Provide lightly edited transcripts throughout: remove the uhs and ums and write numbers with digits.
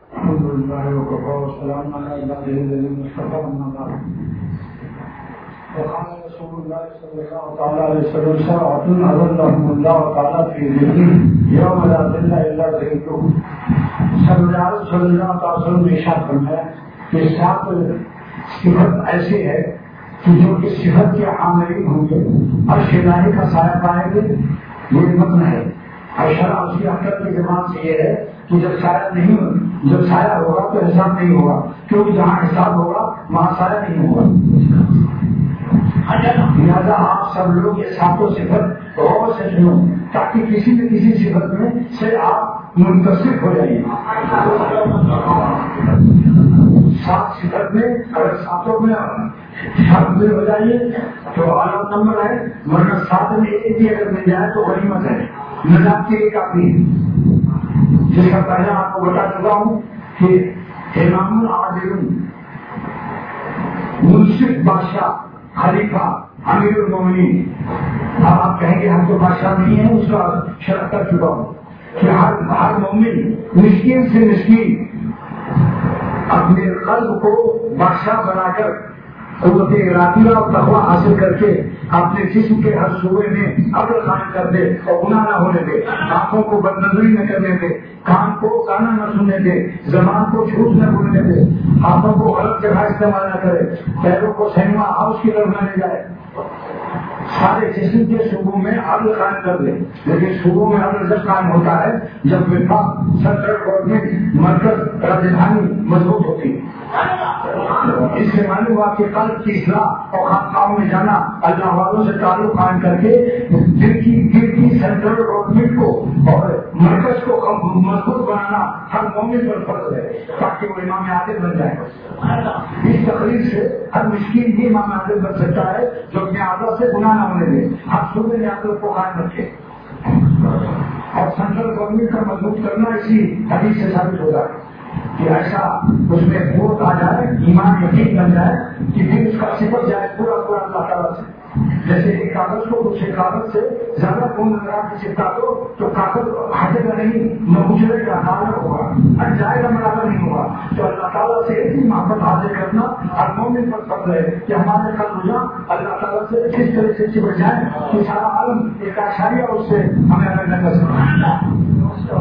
الحمد لله وكفى وسلام على عباده الذين اصطفى أما بعد. وقال رسول الله صلى الله عليه وسلم سبعة أظلهم الله تعالى في ظله يوم لا ظل إلا ظله. سرکار صلی اللہ تعالی وسلم نے ارشاد فرمایا کہ سات صفت ایسی ہے کہ جو اس صفت کے عاملین ہوں گے عرش الہی کا سایہ پائیں گے. یہ متن ہے اور شرع اس کی عقل کی زبان سے یہ ہے کہ جب سایہ ہوگا تو حساب نہیں ہوگا، کیونکہ جہاں حساب ہوگا وہاں سایہ نہیں ہوگا. لہٰذا آپ سب لوگ یہ ساتوں صفت غور سے سنو تاکہ کسی نہ کسی صفت میں سے آپ منتصف ہو جائیے. سات صفت میں اگر ساتوں میں شرط ہو جائیے تو اعلیٰ نمبر ہے، ورنہ سات میں ایک بھی اگر مل جائے تو غنیمت ہے، نجات کے لیے کافی ہے. جس کا پہلے آپ کو بتا چکا ہوں کہ امام العادل منصف بادشاہ خلیفہ امیر المومنین. اب آپ کہیں گے ہم تو بادشاہ نہیں ہیں، اس کا شرح کر چکا ہوں کہ ہر مومن مسکین سے مسکین اپنے قلب کو بادشاہ بنا کر قوت ارادیہ اور تقویٰ حاصل کر کے اپنے جسم کے ہر صوبے میں عقل قائم کر دے اور گناہ نہ ہونے دے، آنکھوں کو بدنظری نہ کرنے دے، کان کو گانا نہ سننے دے، زبان کو جھوٹ نہ بولنے دے، ہاتھوں کو غلط جگہ استعمال نہ کرے، پیروں کو سینما ہاؤس کی طرف نہ لے جائے، سارے جسم کے صوبوں میں عدل قائم کر دے. لیکن صوبوں میں عدل جب قائم ہوتا ہے جب وفاق سینٹرل گورنمنٹ مرکز راجدھانی مضبوط ہوتی ہے. اس سے معلوم ہوا کہ قلب کی اصلاح اور خانقاہوں میں جانا، اللہ والوں سے تعلق قائم کر کے دل کی سینٹرل گورنمنٹ کو اور مرکز کو مضبوط بنانا ہر مومن پر فرض ہے تاکہ وہ امام عادل بن جائے. اس تقریر سے ہر مسکین بھی امام عادل بن سکتا ہے جو اپنے عادت سے گناہ نہ ہونے دے، ہر صوبے میں عادت کو قائم رکھے. اور سینٹرل گورنمنٹ کا مضبوط کرنا اسی حدیث سے ثابت ہوگا کہ ایسا اس میں قوت آ جائے، ایمان یقین بن جائے کہ دل اس کا صفت جائے پورا پورا اللہ تعالیٰ سے. جیسے ایک کاغذ کو دوسرے کاغذ سے زیادہ خون لگا کے چپکا دو تو کاغذ ہٹے گا نہیں، نہ اچھلے گا، نہ ہوگا، ہٹ جائے گا، برابر نہیں ہوگا. تو اللہ تعالیٰ سے اتنی محبت حاصل کرنا ہر مومن پر فرض ہے کہ ہمارے قلب اللہ تعالیٰ سے کس طرح سے چپٹ جائے کہ سارا عالم ایک اشاریہ اس سے ہمیں الگ نہ کر سکے.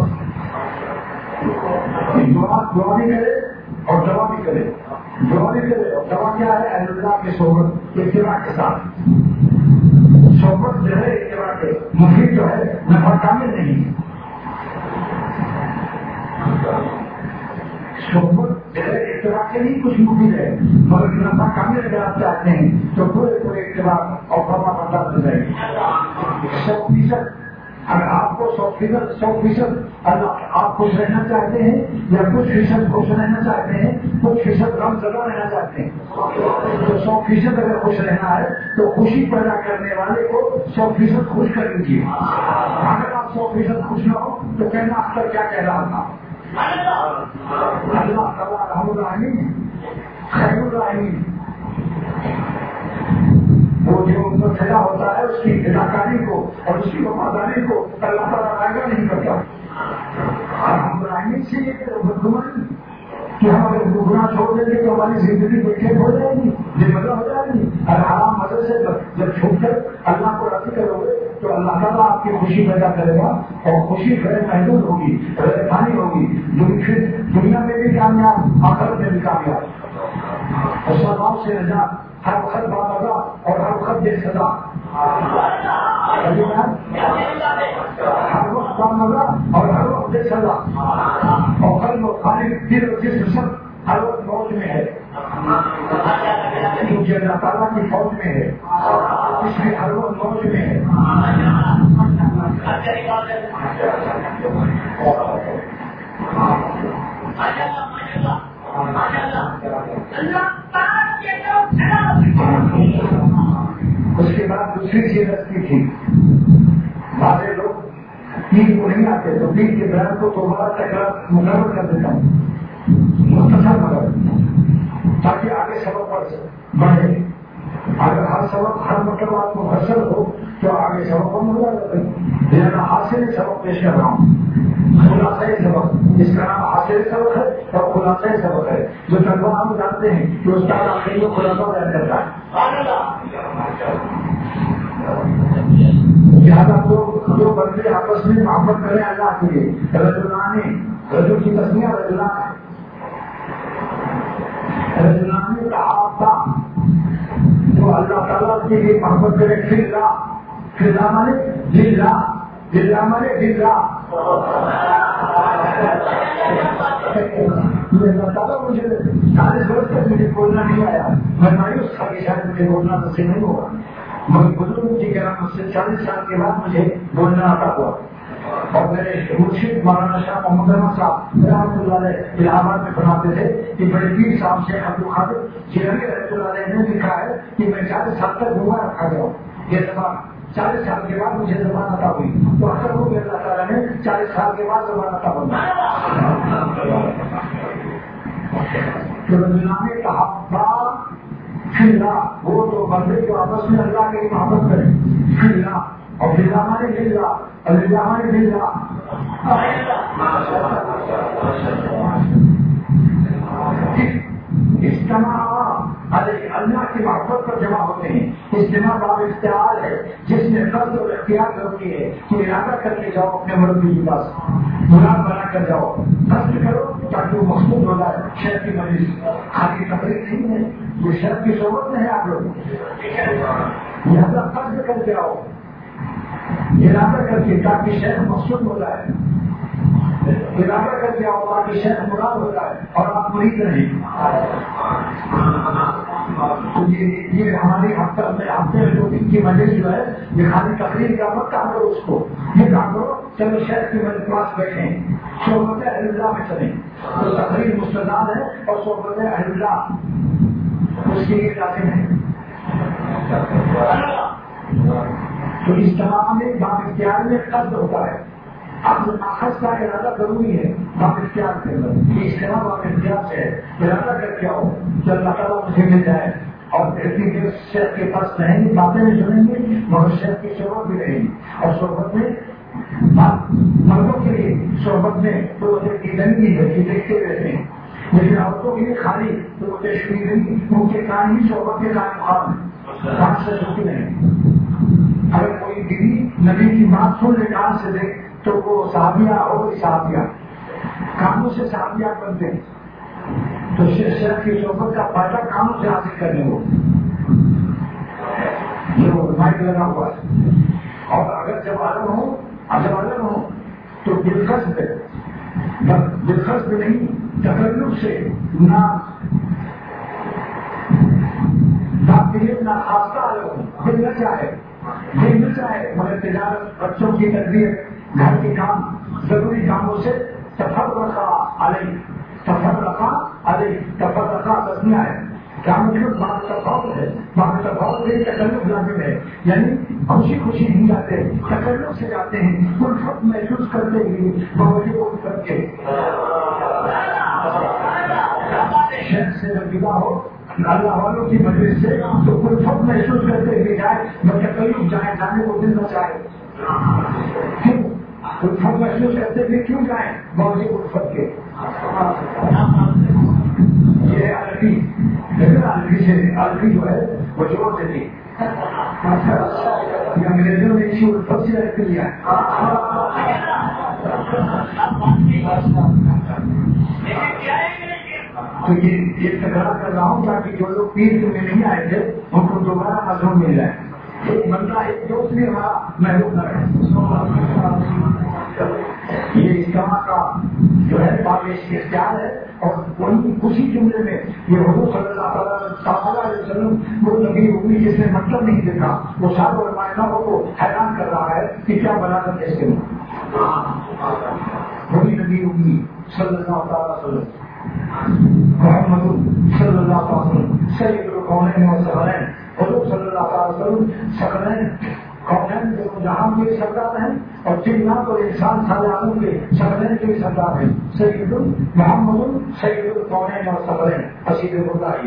دعا بھی کرے اور دوا بھی کرے. دعا بھی کرے اور دوا کیا ہے؟ اللہ کی صحبت اتباع کے ساتھ. صحبت جو ہے اتباع کے مفید جو ہے، نفع کامل نہیں ہے. صحبت جو ہے اتباع کے لیے کچھ مفید ہے، مگر نفع کامل اگر آپ چاہتے ہیں تو پورے اتباع اور فرما بردار ہو جائے گی. 100% اگر آپ کو 100% اللہ آپ خوش رہنا چاہتے ہیں یا کچھ فیصد خوش رہنا چاہتے ہیں، کچھ فیصد غم زدہ رہنا چاہتے ہیں، تو 100% اگر خوش رہنا ہے تو خوشی پیدا کرنے والے کو 100% خوش کر دیجیے. اگر آپ 100% خوش نہ ہو تو کہنا اختر کیا کہہ رہا تھا. اللہ تعالیٰ رحم الرحیم خیر الرحیم، وہ جو ان کو پیدا ہوتا ہے اس کی اداکاری کو اور اس کی وفاداری کو اللہ تعالیٰ رائگاں نہیں کرتا. ہم رحمی سے بدگمانی کہ ہم اگر گناہ چھوڑ دیں گے تو ہماری زندگی بہتر ہو جائے گی، بے مزہ ہو جائے گی. اور حرام مزے سے جب چھوٹ کر اللہ کو راضی کرو گے تو اللہ تعالیٰ آپ کی خوشی پیدا کرے گا اور خوشی غیر محدود ہوگی، غیر فانی ہوگی. پھر دنیا میں بھی کامیاب، آخرت میں بھی کامیاب. اور سباب سے نجات، ہر وقت بامزہ اور ہر وقت بے سزا. ہر وقت بامزہ اور ہر وقت بے سزا. اور قلب و خالق دل و جسم سب ہر وقت موج میں ہے، کیونکہ اللہ تعالیٰ کی فوج میں ہے، اس لیے ہر وقت موج میں ہے. اس کے بعد دوسری چیز رکھتی تھی، بعض لوگ پیر کو نہیں آتے تو پیر کے بیان کو تو بڑا تکرار مقرر کر دیتا ہوں، مختصر مگر تاکہ آگے سبق بڑھے. اگر ہر سبق ہر مطلب آپ کو حاصل ہو تو آگے سبق کو ملا جاتا ہے. لیکن حاصل سبق پیش کر رہا ہوں، خلاصہ سبق، اس کا نام حاصل سبق ہے اور سے سبق ہے جو طلبا ہم جانتے ہیں کہ استاد آخری کو خلاصہ بیان کرتا ہے. لہٰذا دو بندے آپس میں محبت کریں اللہ کے لیے. رجل کی تسمیہ رجلان تحابا جو اللہ تعالیٰ کے لیے محبت کرے فی اللہ مانے للہ مانے للہ. اللہ تعالیٰ مجھے 40 برس تک مجھے بولنا نہیں آیا. میں مایوس تھا کہ شاید مجھے بولنا نصیب نہیں ہوگا. مگر بزرگ کی کرام سے 40 سال کے بعد مجھے بولنا آتا ہوا. اور میرے مرشد مولانا شاہ محمد احمد صاحب رحمۃ اللہ علیہ الہ آباد میں فرماتے تھے کہ بڑے پیر صاحب سے عبد القادر جیلانی رحمۃ اللہ علیہ نے لکھا ہے کہ میں 40 سال تک گنگا رکھا گیا ہوں. یہ زبان 40 سال کے بعد مجھے زبان عطا ہوئی. تو اثر ہو کہ اللہ تعالیٰ نے 40 سال کے بعد زبان عطا بنا. تو رجلان تحابا فی اللہ وہ تو بندے جو آپس میں اللہ کے محبت کریں فی اللہ. اور بلّہ للہ اللہ للہ. اجتماع اللہ کی محبت پر جمع ہوتے ہیں. اجتماع باب اختیار ہے جس میں قصد اور اختیار ضروری ہے کہ ارادہ کر کے جاؤ اپنے مربی کے پاس, مراد بنا کر جاؤ, قصد کرو تاکہ وہ مقصود ہو جائے. شہر کی مجلس خالی تقریر نہیں ہے, یہ شہر کی صحبت میں ہے. آپ لوگ لہٰذا قصد کر کے آؤ, ارادہ کر کے تاکہ شہر مقصود ہو جائے. ارادہ کر کے آؤ تاکہ شہر مراد ہو جائے اور آپ مرید رہیں. یہ ہماری ہفتے میں 2 دن کی مجلس جو ہے یہ خالی تقریر کا مت کام کرو, اس کو یہ کام کرو چلو شہر کی مجلس پاس بیٹھیں, صحبت اہل اللہ میں چلیں. تو تقریر مستداد ہے اور صحبت اہل اللہ اس کے لیے لازم ہے. تو اس تمام میں باب اختیار میں قصد ہوتا ہے. اب اخذ کا ارادہ ضروری ہے باب اختیار کے اندر. یہ اجتماع باب اختیار سے ہے. ارادہ کر کے آؤ کہ اللہ تعالیٰ مجھے مل جائے. اور اتنی دیر شہر کے پاس رہیں گے, باتیں بھی سنیں گے, مگر شہر کی صحبت بھی رہے گی. اور صحبت میں مردوں کے لیے صحبت میں تو کی زندگی ہے کہ دیکھتے رہتے ہیں, لیکن عورتوں کے لیے خالی تو تشریح ان کے کام ہی صحبت کے قائم مقام ہے, کام سے چھوٹی نہیں. اگر کوئی بیوی نبی کی بات سن لے کان سے دیکھ تو وہ صحابیہ اور صحابیہ کاموں سے صحابیہ بنتے ہیں. تو شیخ کی صحبت کا فائدہ کاموں سے حاصل کرنے کو جو مائک لگا ہوا ہے. اور اگر جب الگ ہو تو دلخط نہیں تکلف سے نہ خاصہ دل نہ چاہے مگر تجارت, بچوں کی تربیت, گھر کے کام, ضروری کاموں سے تفرقہ علیہ تسمیہ ہے. کیا مطلب بات تفاوت ہے؟ بات تفاوت ہے, تکلف لازم ہے. یعنی خوشی نہیں جاتے, تکلف سے جاتے ہیں, الفت محسوس کرتے ہوئے باوجود الفت کے. شہر سے لگا ہو اللہ والوں کی مجلس سے تو الفت محسوس کرتے ہوئے جائے, میں تکلف جانے کو دل نہ چاہے. کیوں الفت محسوس کرتے ہوئے کیوں جائیں باوجود الفت کے؟ یہ الفی جو ہے وہ جوڑ دیتی انگریزوں نے اسی الفت سے رکھ لیا. تو یہ تکرار کر رہا ہوں تاکہ جو لوگ پیر میں نہیں آئے تھے ان کو دوبارہ مضمون مل جائے. ایک بندہ ایک دوست بھی ہمارا محروم نہ رہے. یہ اجتماع کا جو ہے باب اختیار ہے. اور وہی اسی جملے میں یہ حضور صلی اللہ علیہ وسلم وہ نبی ہوئی جس نے مطلب نہیں دیکھا, وہ سارے علماء کو حیران کر رہا ہے کہ کیا بلاغت ہے اس کے میں. وہی نبی ہوئی صلی اللہ تعالیٰ وسلم محمد صلی اللہ تعالیٰ وسلم سید القونین و ثقلین. حضور صلی اللہ تعالیٰ وسلم ثقلین کونین جو جہاں کے سردار ہیں اور جنات اور انسان سارے عالم کے ثقلین کے سردار ہیں. سید محمد سید القونین و ثقلین حسید اللہ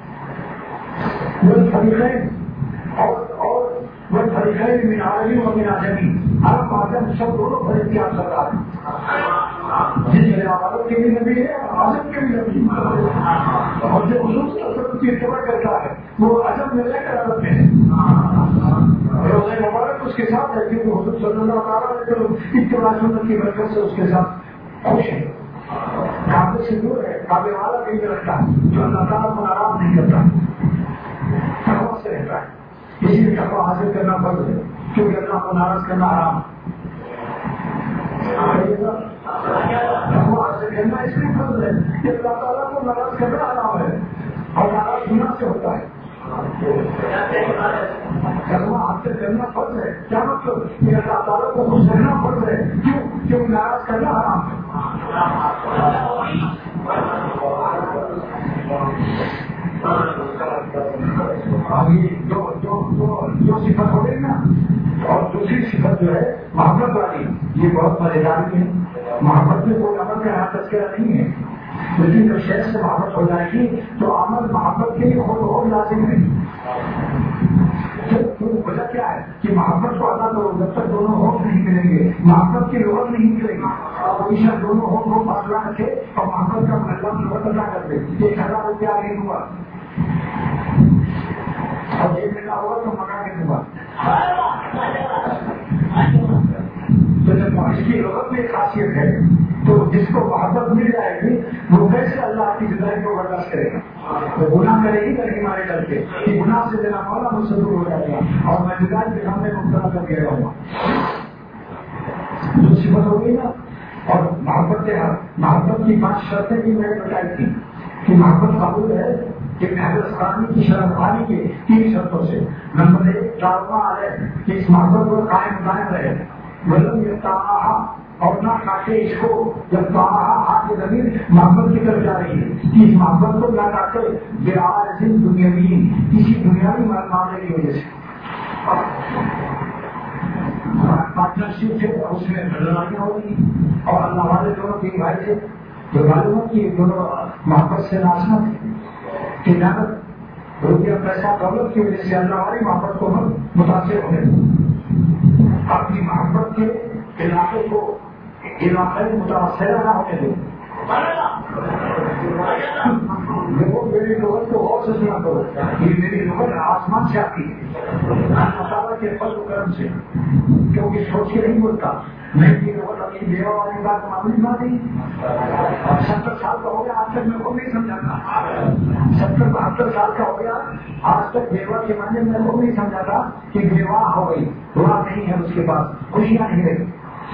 وہ فریقین اور وہ فریقین من عربی و من عجمی, عرب آدم سب دونوں فرق کے آپ سردار ہیں. جس پچھلے والوں کے بھی نبی ہے اور عجم کے بھی نبی، اور جو حضور صلی اللہ علیہ وسلم کی اتباع کرتا ہے وہ عجم میں رہ کر عرب میں ہے، روزہ مبارک اس کے ساتھ ہے کیونکہ حضور صلی اللہ علیہ وسلم اتباع سنت کی برکت سے اس کے ساتھ خوش ہے، کعبے سے دور ہے، کعبے والا کہیں پہ رکھتا ہے جو اللہ تعالیٰ کو ناراض نہیں کرتا، تقویٰ سے رہتا ہے، اسی لیے تقویٰ حاصل کرنا فرض ہے کیونکہ اللہ کو ناراض کرنا حرام ہے، تقویٰ حاصل کرنا اس لیے فرض ہے کہ اللہ تعالیٰ کو ناراض کرنا حرام ہے اور ناراض گناہ سے ہوتا ہے، تقویٰ حاصل کرنا فرض ہے، کیا مطلب کہ اللہ تعالیٰ کو خوش رہنا فرض ہے، کیوں ناراض کرنا حرام ہے، جو صفت ہو گئی نا، اور دوسری صفت جو ہے محبت والی، یہ بہت مزیدار بھی ہے، محبت میں کوئی عمل کا یہاں تذکرہ نہیں ہے، لیکن جب شہر سے محبت ہو جائے گی تو عمل محبت کے لیے خود لازم ہے، وجہ کیا ہے کہ محبت کو ادا کرو جب تک دونوں ہوش نہیں ملیں گے، محبت کی لغت نہیں ملے گی، ہمیشہ دونوں ہوش کو فاصلہ رکھے اور محبت کا محلہ لغت ادا کر دے، 1000 روپیہ نہیں ہوا اور 1 مہینہ ہوا تو منگا کے دوں گا، تو جب اس کی لغت میں خاصیت ہے تو جس کو محبت مل جائے گی وہ کیسے اللہ کی جدائی کو برداشت کرے گا، وہ گناہ کرے گی کرے مارے کر کے کہ گناہ سے دینا مولا مجھ سے دور ہو جائے گا اور میں جدائی کے سامنے مبتلا کر کے رہوں گا، جو صفت ہوگی نا، اور محبت کی 5 شرطیں بھی میں نے بتائی تھی کہ محبت قبول ہے کہ محبت خانی کی شرط خانی کے 3 شرطوں سے، نمبر 1 تعاون ہے کہ اس محبت کو قائم رہے، ولم یتعاہا اور نہ کاٹے اس کو، جب تعاہا کی ضمیر محبت کی طرف جا رہی ہے کہ اس محبت کو نہ کاٹے بعارض دنیاوی، کسی دنیاوی معاملے کی وجہ سے، پارٹنرشپ سے اس میں لڑائیاں ہو رہی اور اللہ والے دونوں 3 بھائی تھے جو معلوم ہے کہ دونوں محبت سے ناشنا تھے، تجارت روپیہ پیسہ دولت کی وجہ سے اللہ والی محبت کو متاثر ہونے اپنی محبت کے علاقے کو علاقے متاثرہ نہ ہونے دو، دیکھو میری لغت کو اور سے سنا کرو، یہ میری لغت آسمان سے آتی ہے اللہ کے فضل و کرم سے، کیونکہ سوچ کے نہیں بولتا، میں یہ لغت اپنی بیوہ والی بات معلوم نہ دی، 70 سال کا ہو گیا آج تک میرے کو نہیں سمجھاتا، 70-72 سال کا ہو گیا آج تک بیوہ کے معنی میرے کو نہیں سمجھاتا کہ بیوہ ہو گئی، دعا نہیں ہے اس کے پاس، خوشیاں نہیں رہی،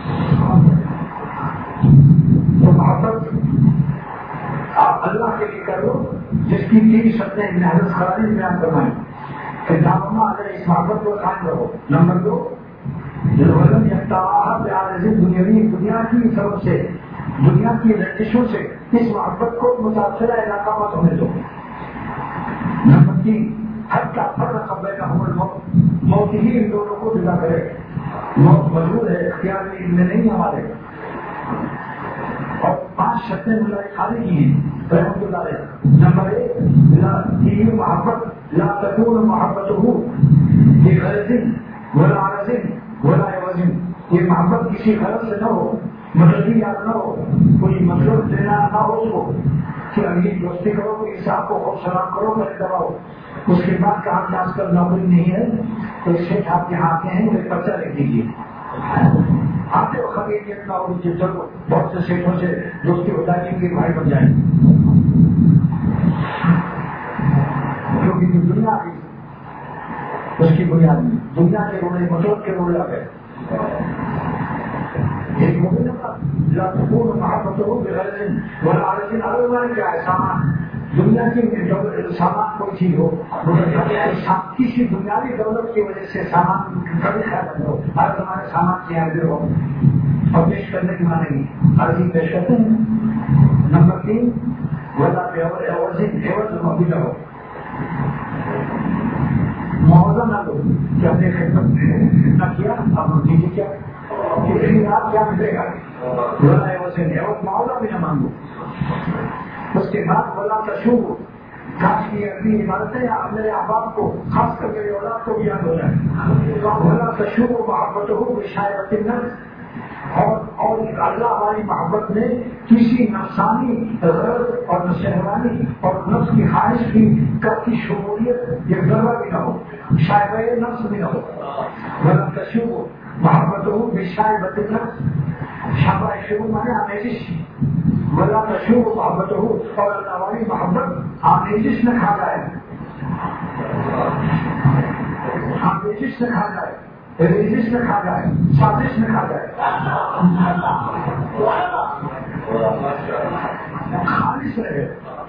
تو محبت آپ اللہ کے لیے کرو جس کی 3 شرطیں محنت خرابی بیان کرائیں، پھر دامنا اگر اس محبت کو قائم رہو، نمبر 2 دنیاوی دنیا کی سبب سے، دنیا کی رنجشوں سے اس محبت کو متاثرہ علاقہ مت ہونے دو، نمبر 3 حد کا فرق بینہم الموت، موت ہی ان دونوں کو جدا کرے، موت مضبوط ہے اختیار میں نہیں ہمارے، اور 5 شرطیں ملائے خالی کی ہیں رحمت اللہ علیہ، نمبر 1 محبت لا تکون محبتہ بغرض ولا عرض ولا عوض، یہ محبت کسی غرض سے نہ ہو، مطلبی یاد نہ ہو، کوئی مطلب دینا نہ ہو اس کو کہ ابھی دوستی کرو کوئی صاحب کو خوب سلام کرو پہلے دباؤ، اس کے بعد کہا کہ آج کل نوکری نہیں ہے تو شیخ آپ یہاں آتے ہیں مجھے پرچہ لکھ دیجیے، آتے ہو خبیریت نہ ہو، چلو بہت سے شیخوں سے دوستی ہوتا ہے کہ بھائی بن جائیں، کیونکہ دنیا کی اس کی بنیاد میں دنیا کے روڑے مطلب کے روڑے آ گئے، ایک مومن لا تكون محبته بغرض ولا عرض، عرض کیا ہے سامان، دنیا کی سامان کوئی چیز ہو، کسی دنیاوی دولت کی وجہ سے سامان کبھی خیال نہ کرو، ہر زمانے سامان کی حاضر ہو اور پیش کرنے کی مانے گی عرضی پیش کرتے ہیں، نمبر 3 ولا عوض مبدل ہو، معاوضہ نہ دو کہ اپنے خدمت نہ کیا اب دیجیے کیا کہ آپ کیا ملے گا، معاوضہ بھی نہ مانگو، اس کے بعد بلا تشوب کاش کی اپنی عبادتیں میرے احباب کو خاص کر میری اولاد کو بھی یاد ہو جائے، بلا تشوب محبت ہو شاید اور اللہ والی محبت میں کسی نفسانی غرض اور شہوانی اور نفس کی خواہش کی شمولیت یہ ذرہ بھی نہ ہو، شائبہ نفس بھی نہ ہو، ورنہ تشوق محبت ہو بشائبۃ النفس، شائبہ شروع مانے آمیزش، ورنہ تشوق محبت ہو اور اللہ والی محبت آمیزش نہ کھا جائے، آمیزش نہ کھا جائے، ریزش نہ کھا جائے، سازش نہ کھا جائے، خالص رہے،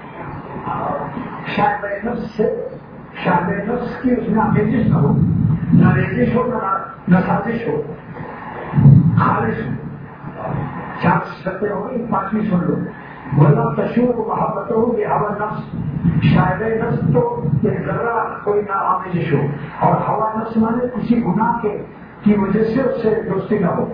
شاید نفس سے شاید نفس کی اس میں آمیزش نہ ہو، نہ ریزش ہو نہ سازش ہو، خالص ہو۔ 4 شرطیں ہو گئی، 5ویں سن لو۔ ورنہ تشوق محبت ہو کہ ہوا نفس، شاید نفس تو ایک ذرہ کوئی نہ آمیزش ہو، اور ہوا نفس مانے کسی گناہ کی وجہ سے اس سے دوستی نہ ہو۔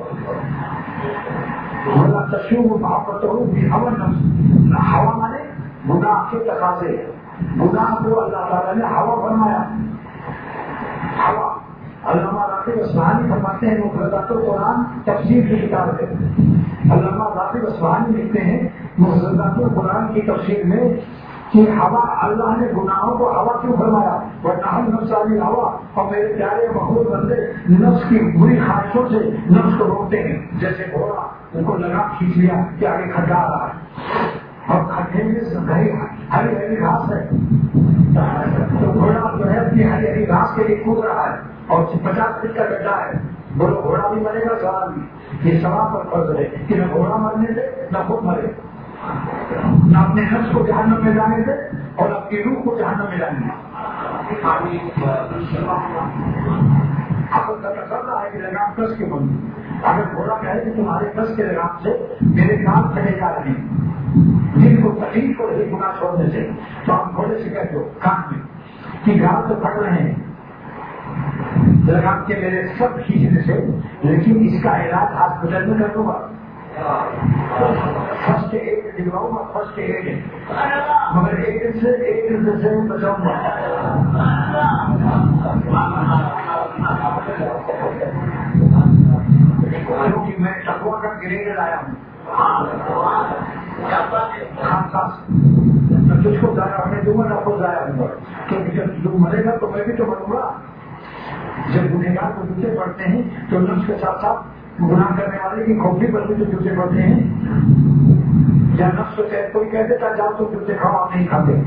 ورنہ تشوق محبت ہو کہ ہوا نفس، ہوا مانے گناہ کے تقاضے، گناہ کو اللہ تعالیٰ نے ہوا فرمایا، ہوا۔ علامہ راغب اصفہانی فرماتے ہیں، مفردات القرآن تفسیر کی کتاب ہے، علامہ راغب اصفہانی لکھتے ہیں مفردات القرآن کی تفسیر میں کہ ہوا، اللہ نے گناہوں کو ہوا کیوں فرمایا؟ وَنَحْنُ نَفْسَ ہوا، اور میرے پیارے محبوب بندے نفس کی بری خواہشوں سے نفس کو روکتے ہیں، جیسے گھوڑا ان کو لگا کھینچ لیا کہ آگے کھڈا آ رہا ہے اور کھڈے میں ہری ہری گھاس ہے، تو گھوڑا جو ہے اپنی ہری ہری گھاس کے لیے کود رہا ہے اور 50 فٹ کا گڈھا ہے، بولو گھوڑا بھی مرے گا، سوال بھی، یہ سوال پر فرض ہے کہ نہ گھوڑا مرنے دے نہ خود مرے، نہ اپنے نفس کو جہنم میں جانے دے اور اپنی روح کو جہنم میں جانے دے۔ عقل کا تقاضا ہے کہ لگام کس کے بندو، اگر گھوڑا کہے کہ تمہارے کس کے لگام سے میرے کام کھڑے جا رہے ہیں، جن کو تکلیف ہو رہی گناہ چھوڑنے سے، تو ہم گھوڑے سے کہتے ہو کان میں کہ گھاس تو پڑ رہے ہیں لگام کے میرے سب کھینچنے سے، لیکن اس کا علاج ہاسپٹل میں کر دوں گا، فرسٹ ایڈ دلواؤں گا، فرسٹ ایڈ، مگر ایک سے بچاؤں گا۔ کیونکہ میں تقویٰ کا گریڈ لایا ہوں، میں تجھ کو ضائع ہونے دوں گا نہ خود ضائع ہوں گا، کیونکہ جب تو مرے گا تو میں بھی تو مروں گا۔ جب گنہگار کو جوتے پڑتے ہیں تو نفس کے ساتھ ساتھ گناہ کرنے والے کی کھوپڑی پر بھی تو جوتے پڑتے ہیں، یا نفس سے کوئی کہہ دیتا جاؤ تو جوتے کھاؤ، آپ نہیں کھاتے۔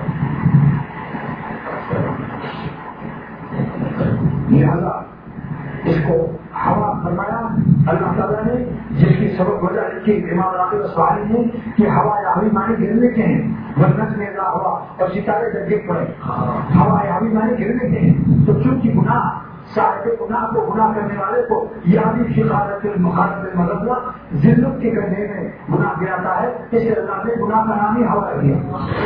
لہذا اس کو ہوا فرمایا اللہ تعالیٰ نے، جس کی سبب وجہ لکھی امام راغب اصفہانی نے کہ ہوا یاوی معنی گرنے کے ہیں، ورنت میں لا ہوا اور ستارے جب گر پڑے، ہوا یاوی معنی گرنے کے ہیں، تو چونکہ گناہ صاحب گناہ کو، گناہ کرنے والے کو یاوی شقارت المخالف المغلہ ذلت کے گڈھے میں گناہ گراتا ہے، اس لیے اللہ نے گناہ کا نام ہی ہوا دیا۔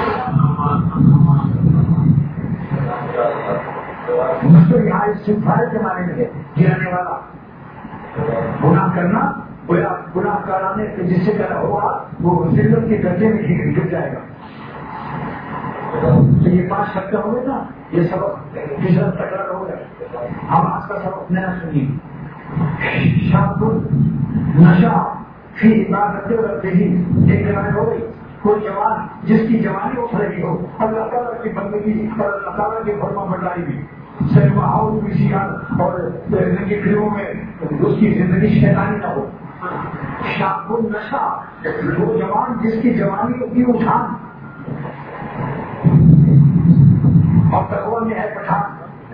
مجھے یہاں استغفار کے معنی میں ہے گرانے والا، گناہ کرنا گناہ کرانے جس سے کرنا ہوگا وہ ذلت کے گڈھے میں گر جائے گا۔ تو یہ 5 شرطیں ہو گئے نا، یہ سبق تیسرا تکرار ہو گیا۔ اب آج کا سبق نیا سنیے، شاب نشہ فی عبادت ربہ، ایک روایت ہو گئی، کوئی جوان جس کی جوانی اٹھ رہی ہو اللہ تعالیٰ کی بندگی اور اللہ تعالیٰ کی فرما برداری بھی، سینما ہاؤس بھی اور ننگی فلموں میں اس کی زندگی شیطانی نہ ہو۔ شاب النشا، وہ جوان جس کی جوانی کی اٹھان اور تقویٰ میں ہے پٹھان،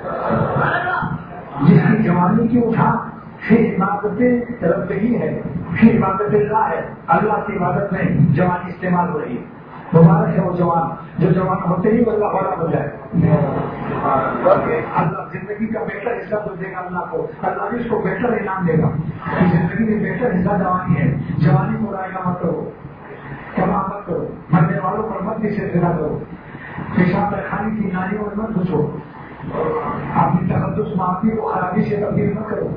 جس کی جوانی کی اٹھان پھر عبادت ربہی ہے، پھر عبادت اللہ ہے، اللہ کی عبادت میں جوانی استعمال ہو رہی ہے۔ مبارک ہے وہ جوان جو جوان ہوتے ہی اللہ بڑا ہو جائے، اللہ زندگی کا بہتر حصہ تو دے گا اللہ کو، اللہ بھی اس کو بہتر انعام دے گا۔ زندگی میں بہتر حصہ جوانی ہے، جوانی کو رائے مت کرو، کما مت کرو، مرنے والوں پر مت بھی سلسلہ کرو، پیشاب خانے کی نالیوں میں مت گھسو، اپنی تقدس معافی کو خرابی سے تبدیل مت کرو۔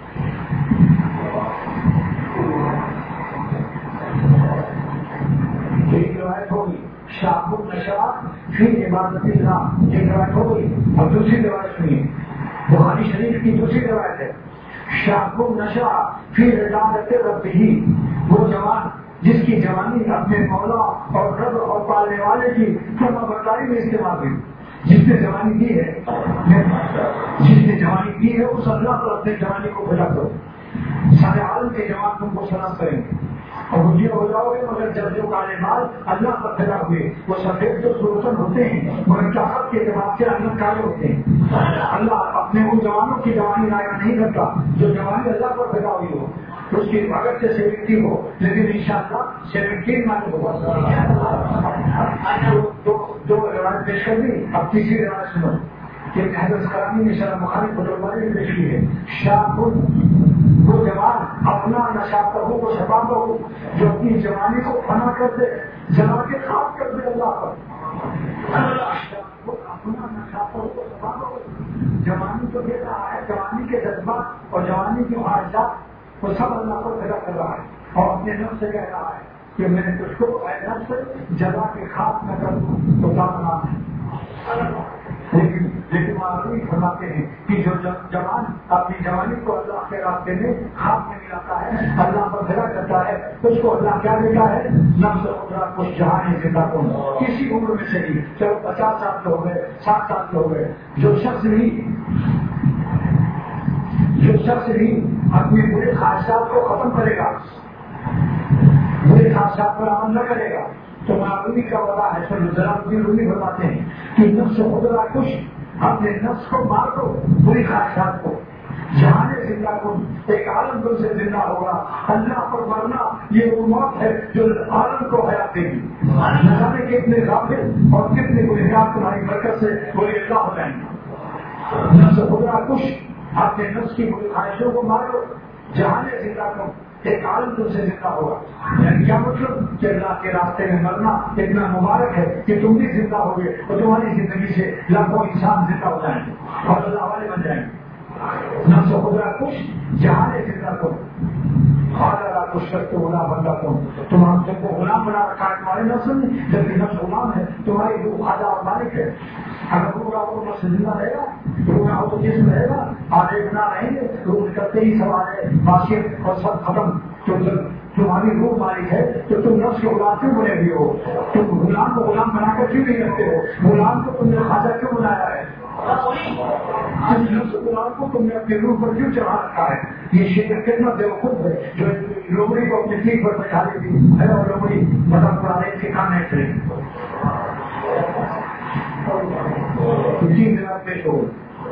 ایک روایت ہوگی شاب النشا فی عبادت اللہ، ایک روایت ہو گئی۔ اور دوسری روایت سنیے، بخاری شریف کی دوسری روایت ہے، شاب نشا فی عبادت ربہ، وہ جوان جس کی جوانی اپنے مولا اور رب اور پالنے والے کی فرما برداری میں استعمال ہوئی. جس نے جوانی کی ہے اس اللہ پر اپنے جوانی کو بھلا کرو. سارے عالم کے جوان تم کو سلام کریں گے اور بجے ہو جاؤ گے، مگر جب جو کالے مال اللہ پر پھیلا ہوئے وہ سفید جو سلوچن ہوتے ہیں مگر چاہت کے اعتبار سے اللہ کالے ہوتے ہیں. اللہ اپنے ان جوانوں کی جوانی ضائع نہیں کرتا جو جوانی اللہ پر پھیلا ہوئی ہو. اس کی اگر سے 70 ہو لیکن انشاءاللہ 17 مانے ہوگا. دو روایت پیش کر دی. اب تیسری روایت سنو کہ حضرت کرامی نے شرح مخالف بطوری نے پیش کی ہے. شاہ وہ جوان اپنا نشاط ہو وہ شباب ہو جو اپنی جوانی کو فنا کر دے، جلا کے خاص کر دے اللہ پر. اپنا نشاط ہو وہ شباب ہو. جوانی کو دے رہا ہے، جوانی کے جذبات اور جوانی کی خواہشات وہ سب اللہ کو پیدا کر رہا ہے اور اپنے نفس سے کہہ رہا ہے کہ میں نے تجھ کو اے نفس جلا کے خاص نہ کر دوں تو دامنا ہے. لیکن معلوم فرماتے ہیں کہ جو جوان اپنی جوانی کو اللہ کے راستے میں خاص میں ملاتا ہے، اللہ پر بھلا کرتا ہے، اس کو اللہ کیا دیتا ہے؟ نفس خدا کچھ جہان زندہ کن. کسی عمر میں سے ہی چلو 50 سال کے ہو گئے، 60 سال کے ہو گئے، جو شخص بھی اپنی برے خواہشات کو ختم کرے گا، برے خواہشات پر عمل نہ کرے گا تو معلومی کا وعدہ ہے. جلال الدین رومی فرماتے ہیں کہ نفس خدا کش، اپنے نفس کو مار دو، بری خواہشات کو جہاں زندہ کن. ایک عالم تم سے زندہ ہوگا. اللہ پر مرنا یہ وہ موت ہے جو عالم کو حیات دے گی. نہ جانے کتنے غافل اور کتنے گنہگار تمہاری برکت سے بری اللہ ہو جائیں گے. نفس خدا کش، اپنے نفس کی بری خواہشوں کو مارو، جہاں زندہ کن. ایک عالم تم سے زندہ ہوگا. یعنی کیا مطلب کہ اللہ کے راستے میں مرنا اتنا مبارک ہے کہ تم بھی زندہ ہوگے اور تمہاری زندگی سے لاکھوں انسان زندہ ہو جائیں گے اور اللہ والے بن جائیں گے. نفس خدا کش، جہاں زندہ کن. خدا کچھ کرتے غلام بندہ کن. تم تم کو غلام بنا رکھا ہے تمہارے نفس نے، جبکہ نفس غلام ہے، تمہاری روح خواجہ اور مالک ہے. اگر روح رہا تو نفس زندہ رہے گا، روح رہا تو جسم رہے گا. آگے بنا رہیں گے روح نکلتے ہی سوال ہے معاشیت اور سب ختم. تو تمہاری روح مالک ہے تو تم نفس کے غلام کیوں بنے ہوئے ہو؟ تم غلام کو غلام بنا کر کیوں نہیں رکھتے ہو؟ غلام کو تم نے خواجہ کیوں بنایا ہے؟ نفس غلام کو تم نے اپنے روح پر کیوں چڑھا رکھا ہے؟ یہ شکر کتنا بیوقوف ہے جو لومڑی کو اپنی سیٹ پر بٹھا دیتی ہے اور لومڑی مطلب پرانے کے کھانے سے 3 دن پیش ہو.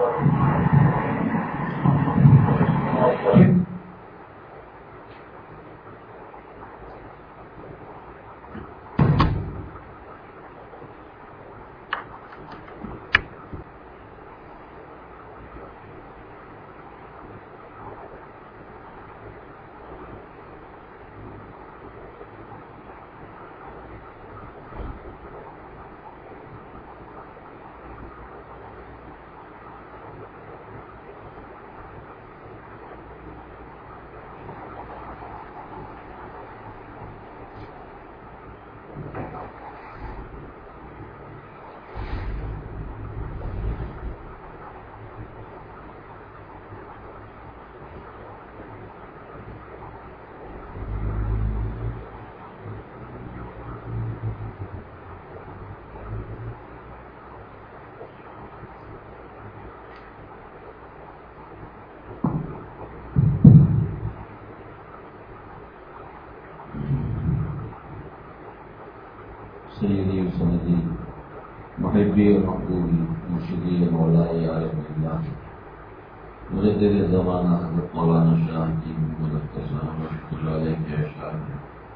سیدی و سندی محبی و محبوبی مرشدی مولائی عارف اللہ مجدد زمانہ حضرت مولانا شاہ کی مدد صاحب رحمۃ اللہ علیہ کے اشعار ہیں.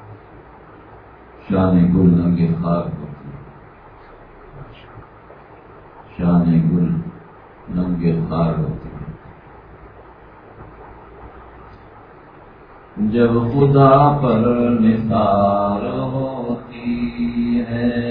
شان گل ننگ خار ہوتی، شان گل ننگ خار ہوتی. جب خدا پر نثار ہوتی ہے،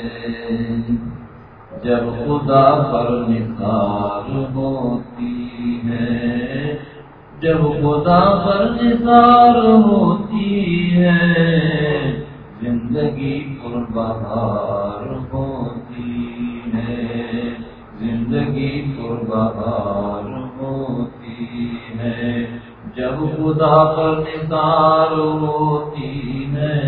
جب خدا پر نثار ہوتی ہے، جب خدا پر نثار ہوتی ہے، زندگی پر بہار ہوتی ہے، زندگی پر بہار ہوتی ہے. جب خدا پر نثار ہوتی ہے،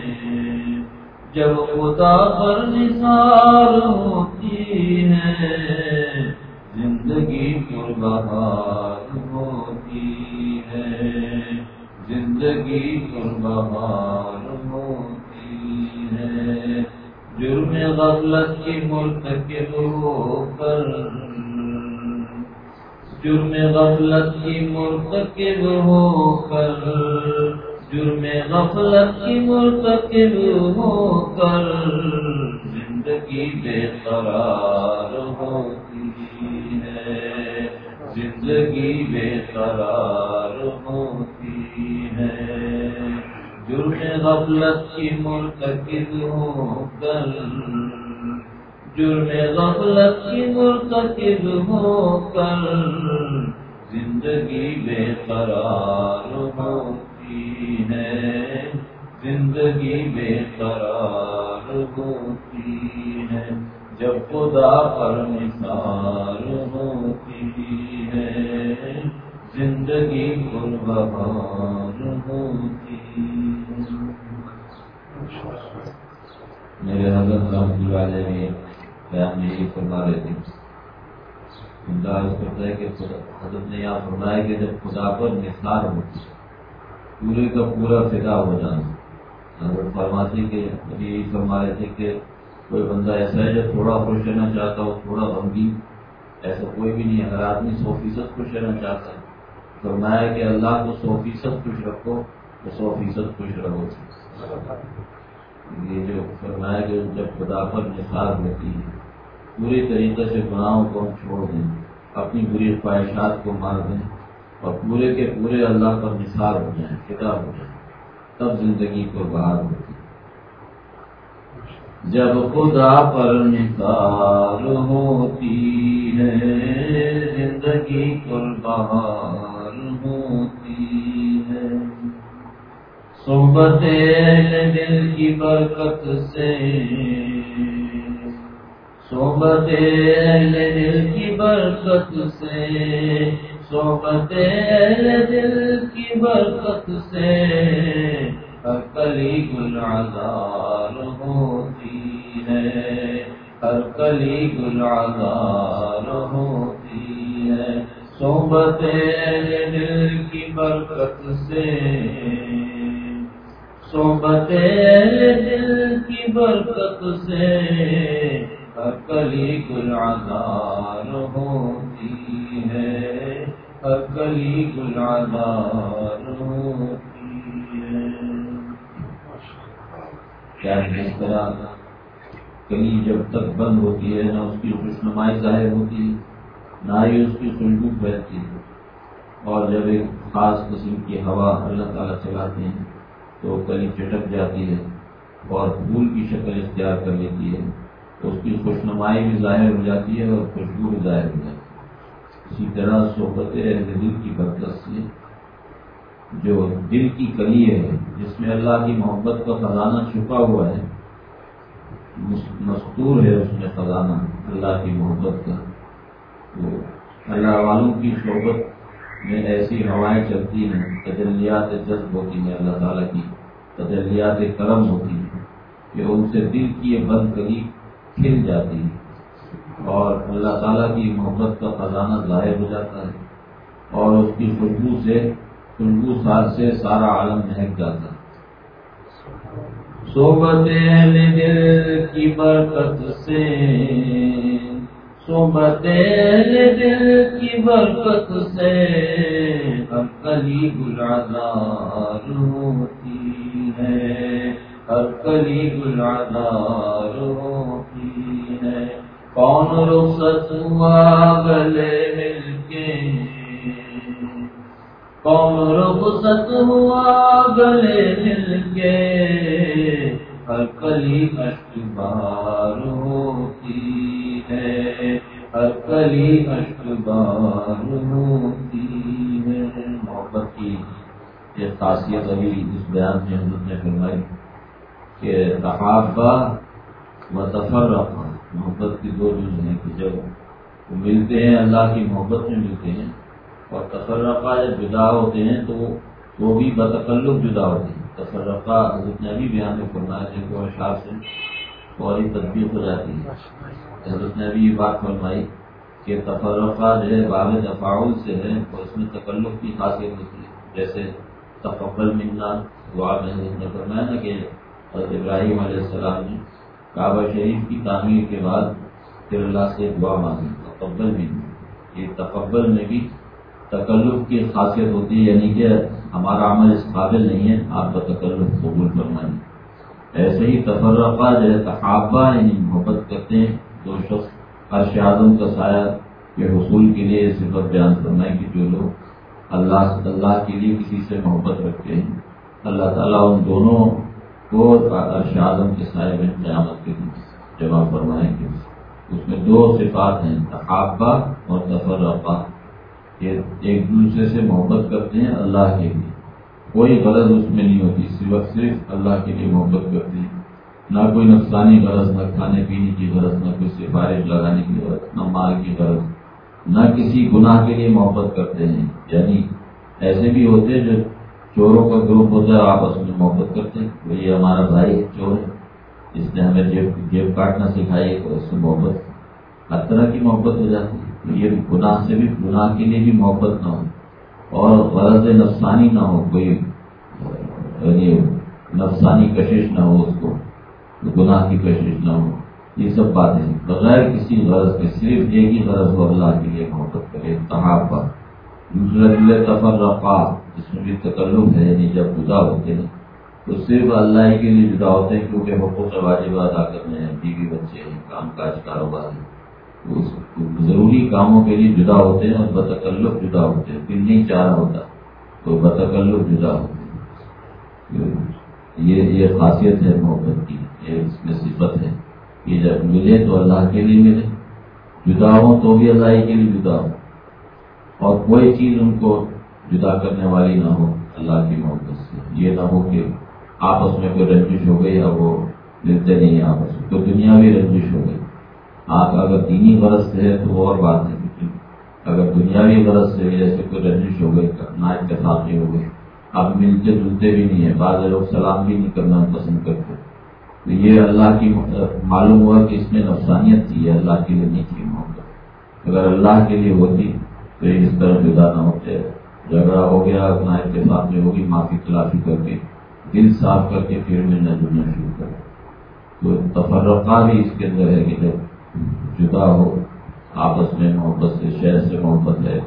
جب خدا پر نثار ہوتی ہے، زندگی پربہار ہوتی ہے، زندگی پربہار ہوتی ہے۔ جرم غفلت کی مرتکب ہو کر، جرم غفلت کی مرتکب ہو کر، جرم غفلت کی مرتکب ہو کر، زندگی بے قرار ہوتی ہے، زندگی بے قرار ہوتی ہے۔ جرم غفلت کی مرتکب ہو کر، جرم غفلت کی مرتکب ہو کر، زندگی بے قرار ہوتی ہے، زندگی بے قرار ہوتی ہے۔ جب خدا پر نثار ہوتی ہے، زندگی پربہار ہوتی ہے۔ میرے حضرت رحمۃ اللہ علیہ نے بیان میں یہ فرما رہے تھے، انداز کرتا ہے کہ حضرت نے یہاں فرمایا کہ جب خدا پر نثار ہوتی ہے، پورے کا پورا فدا ہو جانا۔ حضرت فرماتے کہ یہی فرما رہے تھے کہ کوئی بندہ ایسا ہے جو تھوڑا خوش رہنا چاہتا ہو، تھوڑا غمگین، ایسا کوئی بھی نہیں۔ اگر آدمی 100% خوش رہنا چاہتا ہے، فرمایا کہ اللہ کو 100% خوش رکھو تو 100% خوش رہو۔ یہ جو فرمایا کہ جب خدا پر نثار ہوتی ہے، پوری طریقے سے گناہوں کو ہم چھوڑ دیں، اپنی بری خواہشات کو مار دیں اور پورے کے پورے اللہ پر نثار ہو جائیں، فدا ہو جائیں، تب زندگی کو بہار ہوتی ہے۔ جب خدا پر نثار ہوتی ہے، زندگی پر بہار ہوتی ہے۔ صحبت اہل دل کی برکت سے، صحبت اہل دل کی برکت سے، صحبت اہل دل کی برکت سے، ہر کلی گل عذار ہوتی ہے، ہر کلی گل عذار ہوتی ہے۔ صحبت اہل دل کی برکت سے، صحبت اہل دل کی برکت سے، ہر کلی گل عذار ہوتی ہے، ہر کلی گل عذار ہوتی ہے۔ کیا جس طرح کلی جب تک بند ہوتی ہے، نہ اس کی خوشنمائی ظاہر ہوتی ہے، نہ ہی اس کی خوشبو پھیلتی ہے، اور جب ایک خاص قسم کی ہوا اللہ تعالیٰ چلاتے ہیں تو کلی چٹک جاتی ہے اور پھول کی شکل اختیار کر لیتی ہے، تو اس کی خوشنمائی بھی ظاہر ہو جاتی ہے اور خوشبو بھی ظاہر ہو جاتی ہے۔ اسی طرح صحبت اہل دل کی برکت سے جو دل کی کلی ہے، جس میں اللہ کی محبت کا خزانہ چھپا ہوا ہے، مستور ہے اس میں خزانہ اللہ کی محبت کا، وہ اللہ والوں کی صحبت میں ایسی ہوائیں چلتی ہیں، تجلیات جذب ہوتی ہیں، اللہ تعالیٰ کی تجلیات کرم ہوتی ہیں کہ ان سے دل کی یہ بند کلی کھل جاتی ہے اور اللہ تعالیٰ کی محبت کا خزانہ ظاہر ہو جاتا ہے، اور اس کی خوشبو سے سارا عالم مہک جاتا ہے۔ صحبت اہل دل کی برکت سے، صحبت اہل دل کی برکت سے، ہر کلی گل عذار ہوتی ہے، ہر کلی گل عذار ہوتی ہے۔ کون رخصت ہوا گلے مل کے، کون رخصت ہوا گلے مل کے، ہر کلی اشک بار ہوتی ہے، ہر کلی اشک بار ہوتی ہے۔ محبت کی یہ خاصیت ابھی اس بیان میں حضرت نے فرمائی کہ تحابا و تفرقا، محبت کی دو جز ہیں کہ جب وہ ملتے ہیں اللہ کی محبت میں ملتے ہیں اور تفرقہ جب جدا ہوتے ہیں تو وہ بھی بتکلف جدا ہوتے ہیں. تفرقہ حضرت نے ابھی بیان میں فرمایا ہے کہ اشعار سے فوری تطبیق ہو جاتی ہے. حضرت نے ابھی یہ بات فرمائی کہ تفرقہ جو ہے باب تفاعل سے ہے اور اس میں تکلف کی خاصیت ہوتی ہے. جیسے تقبل منا دعا میں حضرت نے فرمایا نا کہ حضرت ابراہیم علیہ السلام نے کعبہ شریف کی تعمیر کے بعد پھر اللہ سے دعا مانگی تقبل منا. یہ تقبل میں بھی تکلف کی خاصیت ہوتی ہے، یعنی کہ ہمارا عمل اس قابل نہیں ہے، آپ کا تکلف قبول فرمائیں. ایسے ہی تفرقہ جو ہے تحابہ یعنی محبت کرتے ہیں دو شخص عرش اعظم کا سایہ کے حصول کے لیے صفت بیان فرمائیں کہ جو لوگ اللہ کے لیے کسی سے محبت رکھتے ہیں اللہ تعالیٰ ان دونوں کو عرش اعظم کے سائے میں قیامت کے دن جمع فرمائیں گے. اس میں دو صفات ہیں تحابہ اور تفرقہ. یہ ایک دوسرے سے محبت کرتے ہیں اللہ کے لیے، کوئی غرض اس میں نہیں ہوتی، صرف اللہ کے لیے محبت کرتے ہیں. نہ کوئی نفسانی غرض، نہ کھانے پینے کی غرض، نہ کوئی سفارش لگانے کی غرض، نہ مال کی غرض، نہ کسی گناہ کے لیے محبت کرتے ہیں. یعنی ایسے بھی ہوتے ہیں جو چوروں کا گروپ ہوتا ہے آپس میں محبت کرتے ہیں، وہی ہمارا بھائی چور ہے، اس نے ہمیں جیب کاٹنا سکھائی تو اس سے محبت ہر طرح کی محبت ہو جاتی ہے. یہ گناہ سے بھی، گناہ کے لیے بھی محبت نہ ہو اور غرض نفسانی نہ ہو، کوئی یعنی نفسانی کشش نہ ہو، اس کو گناہ کی کشش نہ ہو. یہ سب باتیں بغیر کسی غرض کے صرف ایک ہی غرض ہو اللہ کے لیے محبت کرے تحابہ. دوسرا دل تفرقہ جس میں بھی تکلف ہے، یعنی جب جدا ہوتے ہیں تو صرف اللہ کے لیے جدا ہوتے ہیں کیونکہ حقوق واجب ادا کرنے ہیں، بیوی بچے ہیں، کام کاج کاروبار ہے، ضروری کاموں کے لیے جدا ہوتے ہیں اور بتکلف جدا ہوتے ہیں. دل نہیں چاہ رہا ہوتا تو بتکلف جدا ہوتے ہیں. یہ خاصیت ہے محبت کی، یہ اس میں صفت ہے کہ جب ملے تو اللہ کے لیے ملے، جدا ہو تو بھی اللہ کے لیے جدا ہو، اور کوئی چیز ان کو جدا کرنے والی نہ ہو اللہ کی محبت سے. یہ نہ ہو کہ آپس میں کوئی رنجش ہو گئی اور وہ ملتے نہیں آپس میں، کوئی دنیاوی رنجش ہو گئی. آپ اگر دینی غرض سے ہے تو وہ اور بات ہے، لیکن اگر دنیاوی غرض سے جیسے کوئی رنجش ہو گئی، نا اتفاقی ہو گئی، اب ملتے جلتے بھی نہیں ہے، بعض لوگ سلام بھی نہیں کرنا پسند کرتے، تو یہ اللہ کی معلوم ہوا کہ اس میں نفسانیت تھی، ہے اللہ کے لیے نہیں تھی محبت. اگر اللہ کے لیے ہوتی تو اس طرح جدا نہ ہوتے. جھگڑا ہو گیا، نا اتفاق میں ہوگی، معافی تلافی کر کے دل صاف کر کے پھر ملنا جلنا شروع کر. تو تفرقہ بھی اس کے اندر ہے کہ جب جدا ہو آپس میں محبت سے، شہر سے محبت ہے.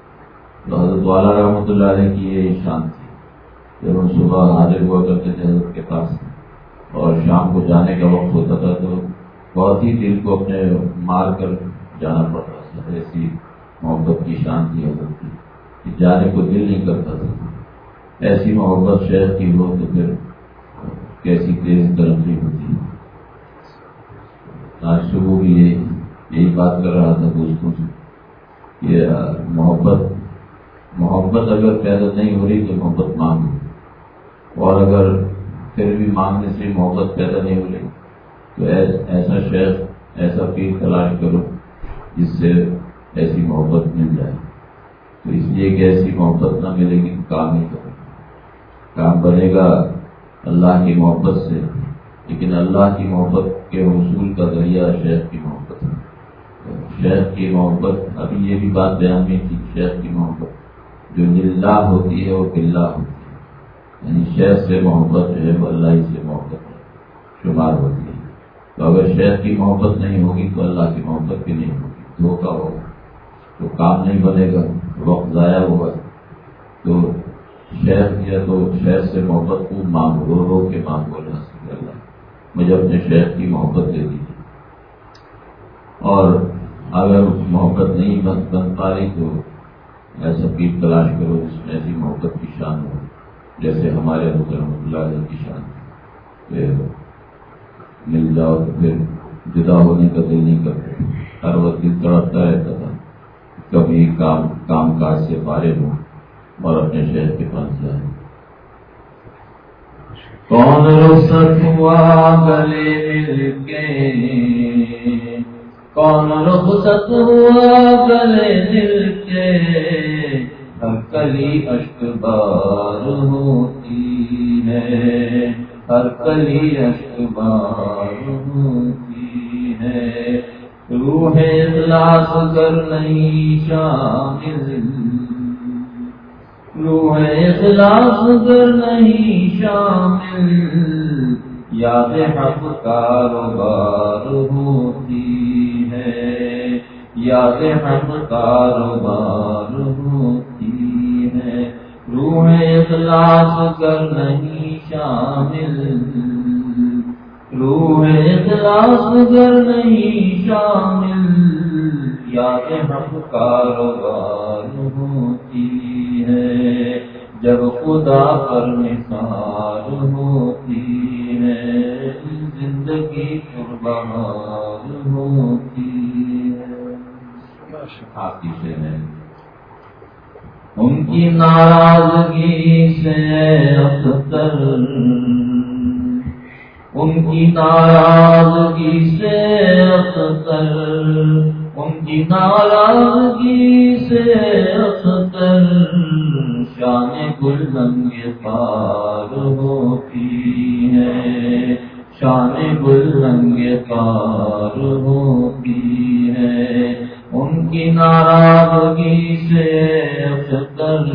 تو حضرت والا رحمۃ اللہ علیہ کی یہ شان تھی. جب ہم صبح حاضر ہوا کرتے تھے حضرت کے پاس اور شام کو جانے کا وقت ہوتا تھا تو بہت ہی دل کو اپنے مار کر جانا پڑتا تھا. ایسی محبت کی شان تھی حضرت کی کہ جانے کو دل نہیں کرتا تھا. ایسی محبت شہر کی ہو تو پھر کیسی تیز ترقی ہوتی ہے. آج صبح بھی یہی بات کر رہا تھا دوستوں سے، یہ محبت اگر پیدا نہیں ہو رہی تو محبت مانگو، اور اگر پھر بھی مانگنے سے محبت پیدا نہیں ہو رہی تو ایسا شیخ، ایسا پیر تلاش کرو جس سے ایسی محبت مل جائے. تو اس لیے کہ ایسی محبت نہ ملے گی تو کام نہیں کرے. کام بنے گا اللہ کی محبت سے، لیکن اللہ کی محبت کے حصول کا ذریعہ شیخ کی محبت ہے. شیخ کی محبت، ابھی یہ بھی بات بیان میں تھی، شیخ کی محبت جو للہ ہوتی ہے وہ باللہ ہوتی ہے، یعنی شیخ سے محبت جو ہے وہ اللہ ہی سے محبت شمار ہوتی ہے. تو اگر شیخ کی محبت نہیں ہوگی تو اللہ کی محبت بھی نہیں ہوگی، دھوکہ ہوگا، تو کام نہیں بنے گا، وقت ضائع ہوگا. تو شیخ یا تو شیخ سے محبت کو مانگو، رو رو کے مانگو اللہ سے، اللہ مجھے اپنے شیخ کی محبت دے دیجیے. اور اگر محبت نہیں بن پا رہی تو ایسا پیر تلاش کرو جس میں ایسی محبت کی شان ہو جیسے ہمارے حضرت رحمۃ اللہ علیہ کی شان. پھر مل جاؤ تو پھر جدا ہونے کا دل نہیں کرتے، ہر وقت دل تڑپتا رہتا تھا کبھی کام کاج سے فارغ ہوں اور اپنے شہر کے پاس جائیں. کون رخصت ہوا گلے مل کے، کون رخصت ہوا گلے مل کے، کلی اشک بار ہوتی ہے، ہر کلی اشک بار ہوتی ہے، روح اخلاص گر نہیں شامل، روح اخلاص گر نہیں شامل، یاد حق کاروبار ہوتی ہے، یاد حق کاروبار ہوتی ہے، روح اخلاص گر نہیں شامل، روح اخلاص گر نہیں شامل، یاد حق کاروبار ہوتی ہے، جب خدا پر نثار ہوتی ہے، زندگی پربہار ہوتی ہے۔ آتشیں ہیں ان کی ناراضگی سے اختر، ان کی ناراضگی سے اختر، ان کی ناراضگی سے اختر، شان گل رنگ پار ہوتی ہے، شان گل رنگ پار ہوتی ہے، ان کی ناراضگی سے اختر،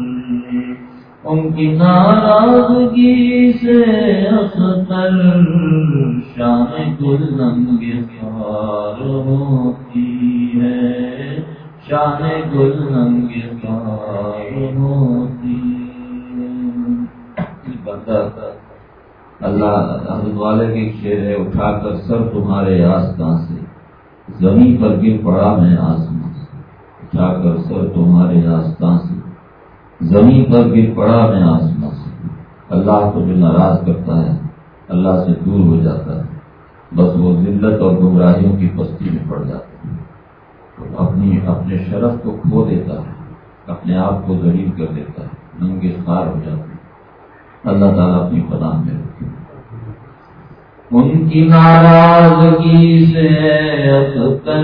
ان کی ناراضگی سے اختر، شان گل رنگ پار ہوتی ہے، شان گل رنگ پار ہوتی ہے۔ بندہ اللہ حضرت والے کے ایک شعر ہے، اٹھا کر سر تمہارے آستاں سے زمین پر گر پڑا میں آسمان سے، اٹھا کر سر تمہارے آستاں سے زمین پر گر پڑا میں آسمان سے۔ اللہ کو جو ناراض کرتا ہے اللہ سے دور ہو جاتا ہے، بس وہ ذلت اور گمراہیوں کی پستی میں پڑ جاتا ہے، اپنے شرف کو کھو دیتا ہے، اپنے آپ کو ذلیل کر دیتا ہے، ننگے خوار ہو جاتا ہے۔ اللہ تعالیٰ اپنی پناہ میں رکھے۔ ان کی ناراضگی سے اختر،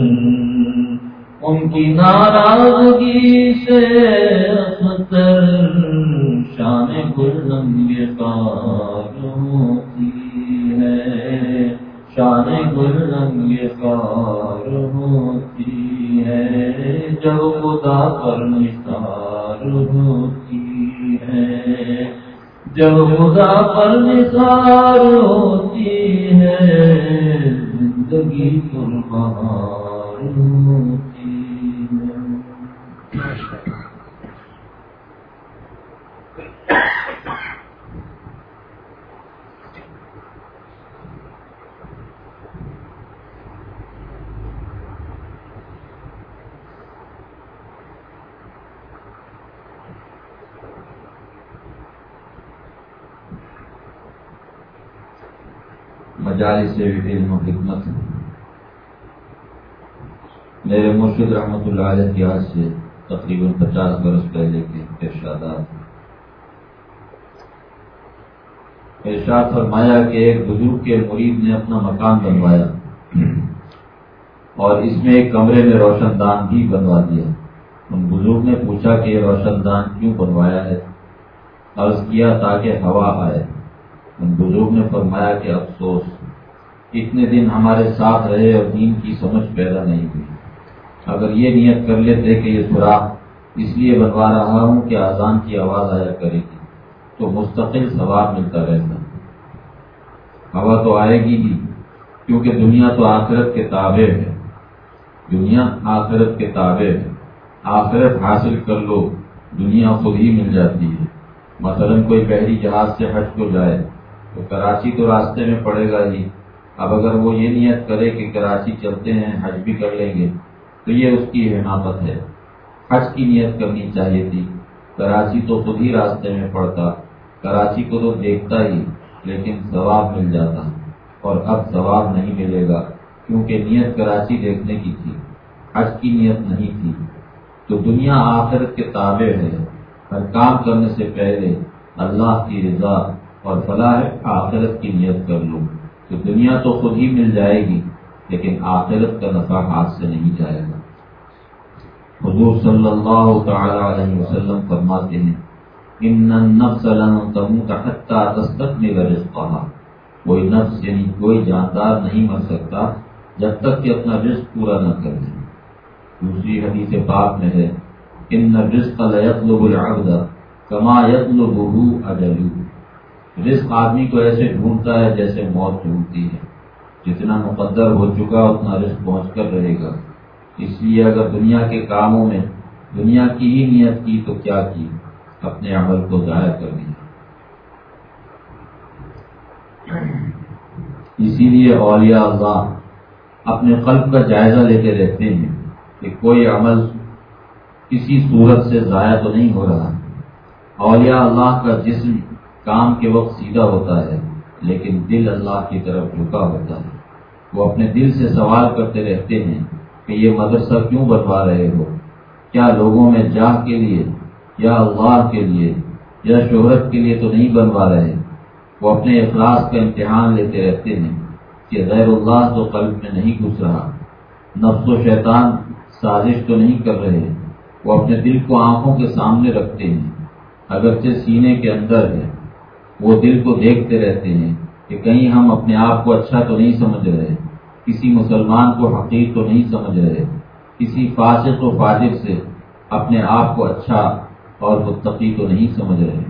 ان کی ناراضگی سے اختر، شان گل رنگ پار ہوتی ہے، شان گل رنگ پار ہوتی ہے، جب خدا پر نثار ہوتی ہے، جب خدا پر نثار ہوتی ہے، زندگی پربہار ہوتی ہے۔ مجالس علم و حکمت، میرے مرشد رحمۃ اللہ علیہ کی آج سے تقریباً 50 برس پہلے کے ارشادات، ارشاد فرمایا کہ ایک بزرگ کے مرید نے اپنا مکان بنوایا اور اس میں ایک کمرے میں روشن دان بھی بنوا دیا۔ ان بزرگ نے پوچھا کہ یہ روشن دان کیوں بنوایا ہے؟ عرض کیا تاکہ ہوا آئے۔ ان بزرگ نے فرمایا کہ افسوس، اتنے دن ہمارے ساتھ رہے اور دین کی سمجھ پیدا نہیں ہوئی، اگر یہ نیت کر لیتے کہ یہ سوراخ اس لیے بنوا رہا ہوں کہ اذان کی آواز آیا کرے گی تو مستقل ثواب ملتا رہتا۔ ہوا تو آئے گی ہی، کیونکہ دنیا تو آخرت کے تابع ہے، دنیا آخرت کے تابع ہے، آخرت حاصل کر لو دنیا خود ہی مل جاتی ہے۔ مثلا کوئی بحری جہاز سے حج کو جائے تو کراچی تو راستے میں پڑے گا ہی، اب اگر وہ یہ نیت کرے کہ کراچی چلتے ہیں حج بھی کر لیں گے تو یہ اس کی حماقت ہے۔ حج کی نیت کرنی چاہیے تھی، کراچی تو خود ہی راستے میں پڑتا، کراچی کو تو دیکھتا ہی لیکن ثواب مل جاتا، اور اب ثواب نہیں ملے گا کیونکہ نیت کراچی دیکھنے کی تھی، حج کی نیت نہیں تھی۔ تو دنیا آخرت کے تابع ہے، ہر کام کرنے سے پہلے اللہ کی رضا اور فلاح آخرت کی نیت کر لو، تو دنیا تو خود ہی مل جائے گی لیکن آخرت کا نفع ہاتھ سے نہیں جائے گا۔ حضور صلی اللہ تعالی علیہ وسلم فرماتے ہیں ان النفس لن تموت حتى تستكمل رزقها. کوئی نفس یعنی کوئی جاندار نہیں مر سکتا جب تک کہ اپنا رزق پورا نہ کر لے. دوسری حدیث پاک میں ہے ان الرزق ليطلب العبد كما يطلبه اجله. رزق آدمی کو ایسے ڈھونڈتا ہے جیسے موت ڈھونڈتی ہے. جتنا مقدر ہو چکا اتنا رزق پہنچ کر رہے گا. اس لیے اگر دنیا کے کاموں میں دنیا کی ہی نیت کی تو کیا کی، اپنے عمل کو ضائع کر دیا. اسی لیے اولیاء اللہ اپنے قلب کا جائزہ لیتے رہتے ہیں کہ کوئی عمل کسی صورت سے ضائع تو نہیں ہو رہا. اولیاء اللہ کا جسم کام کے وقت سیدھا ہوتا ہے لیکن دل اللہ کی طرف جھکا ہوتا ہے. وہ اپنے دل سے سوال کرتے رہتے ہیں کہ یہ مدرسہ کیوں بنوا رہے ہو؟ کیا لوگوں میں جاہ کے لیے یا اللہ کے لیے یا شہرت کے لیے تو نہیں بنوا رہے؟ وہ اپنے اخلاص کا امتحان لیتے رہتے ہیں کہ غیر اللہ تو قلب میں نہیں گھس رہا، نفس و شیطان سازش تو نہیں کر رہے. وہ اپنے دل کو آنکھوں کے سامنے رکھتے ہیں، اگرچہ سینے کے اندر ہے. وہ دل کو دیکھتے رہتے ہیں کہ کہیں ہم اپنے آپ کو اچھا تو نہیں سمجھ رہے، کسی مسلمان کو حقیر تو نہیں سمجھ رہے، کسی فاسق و فاجر سے اپنے آپ کو اچھا اور متقی تو نہیں سمجھ رہے.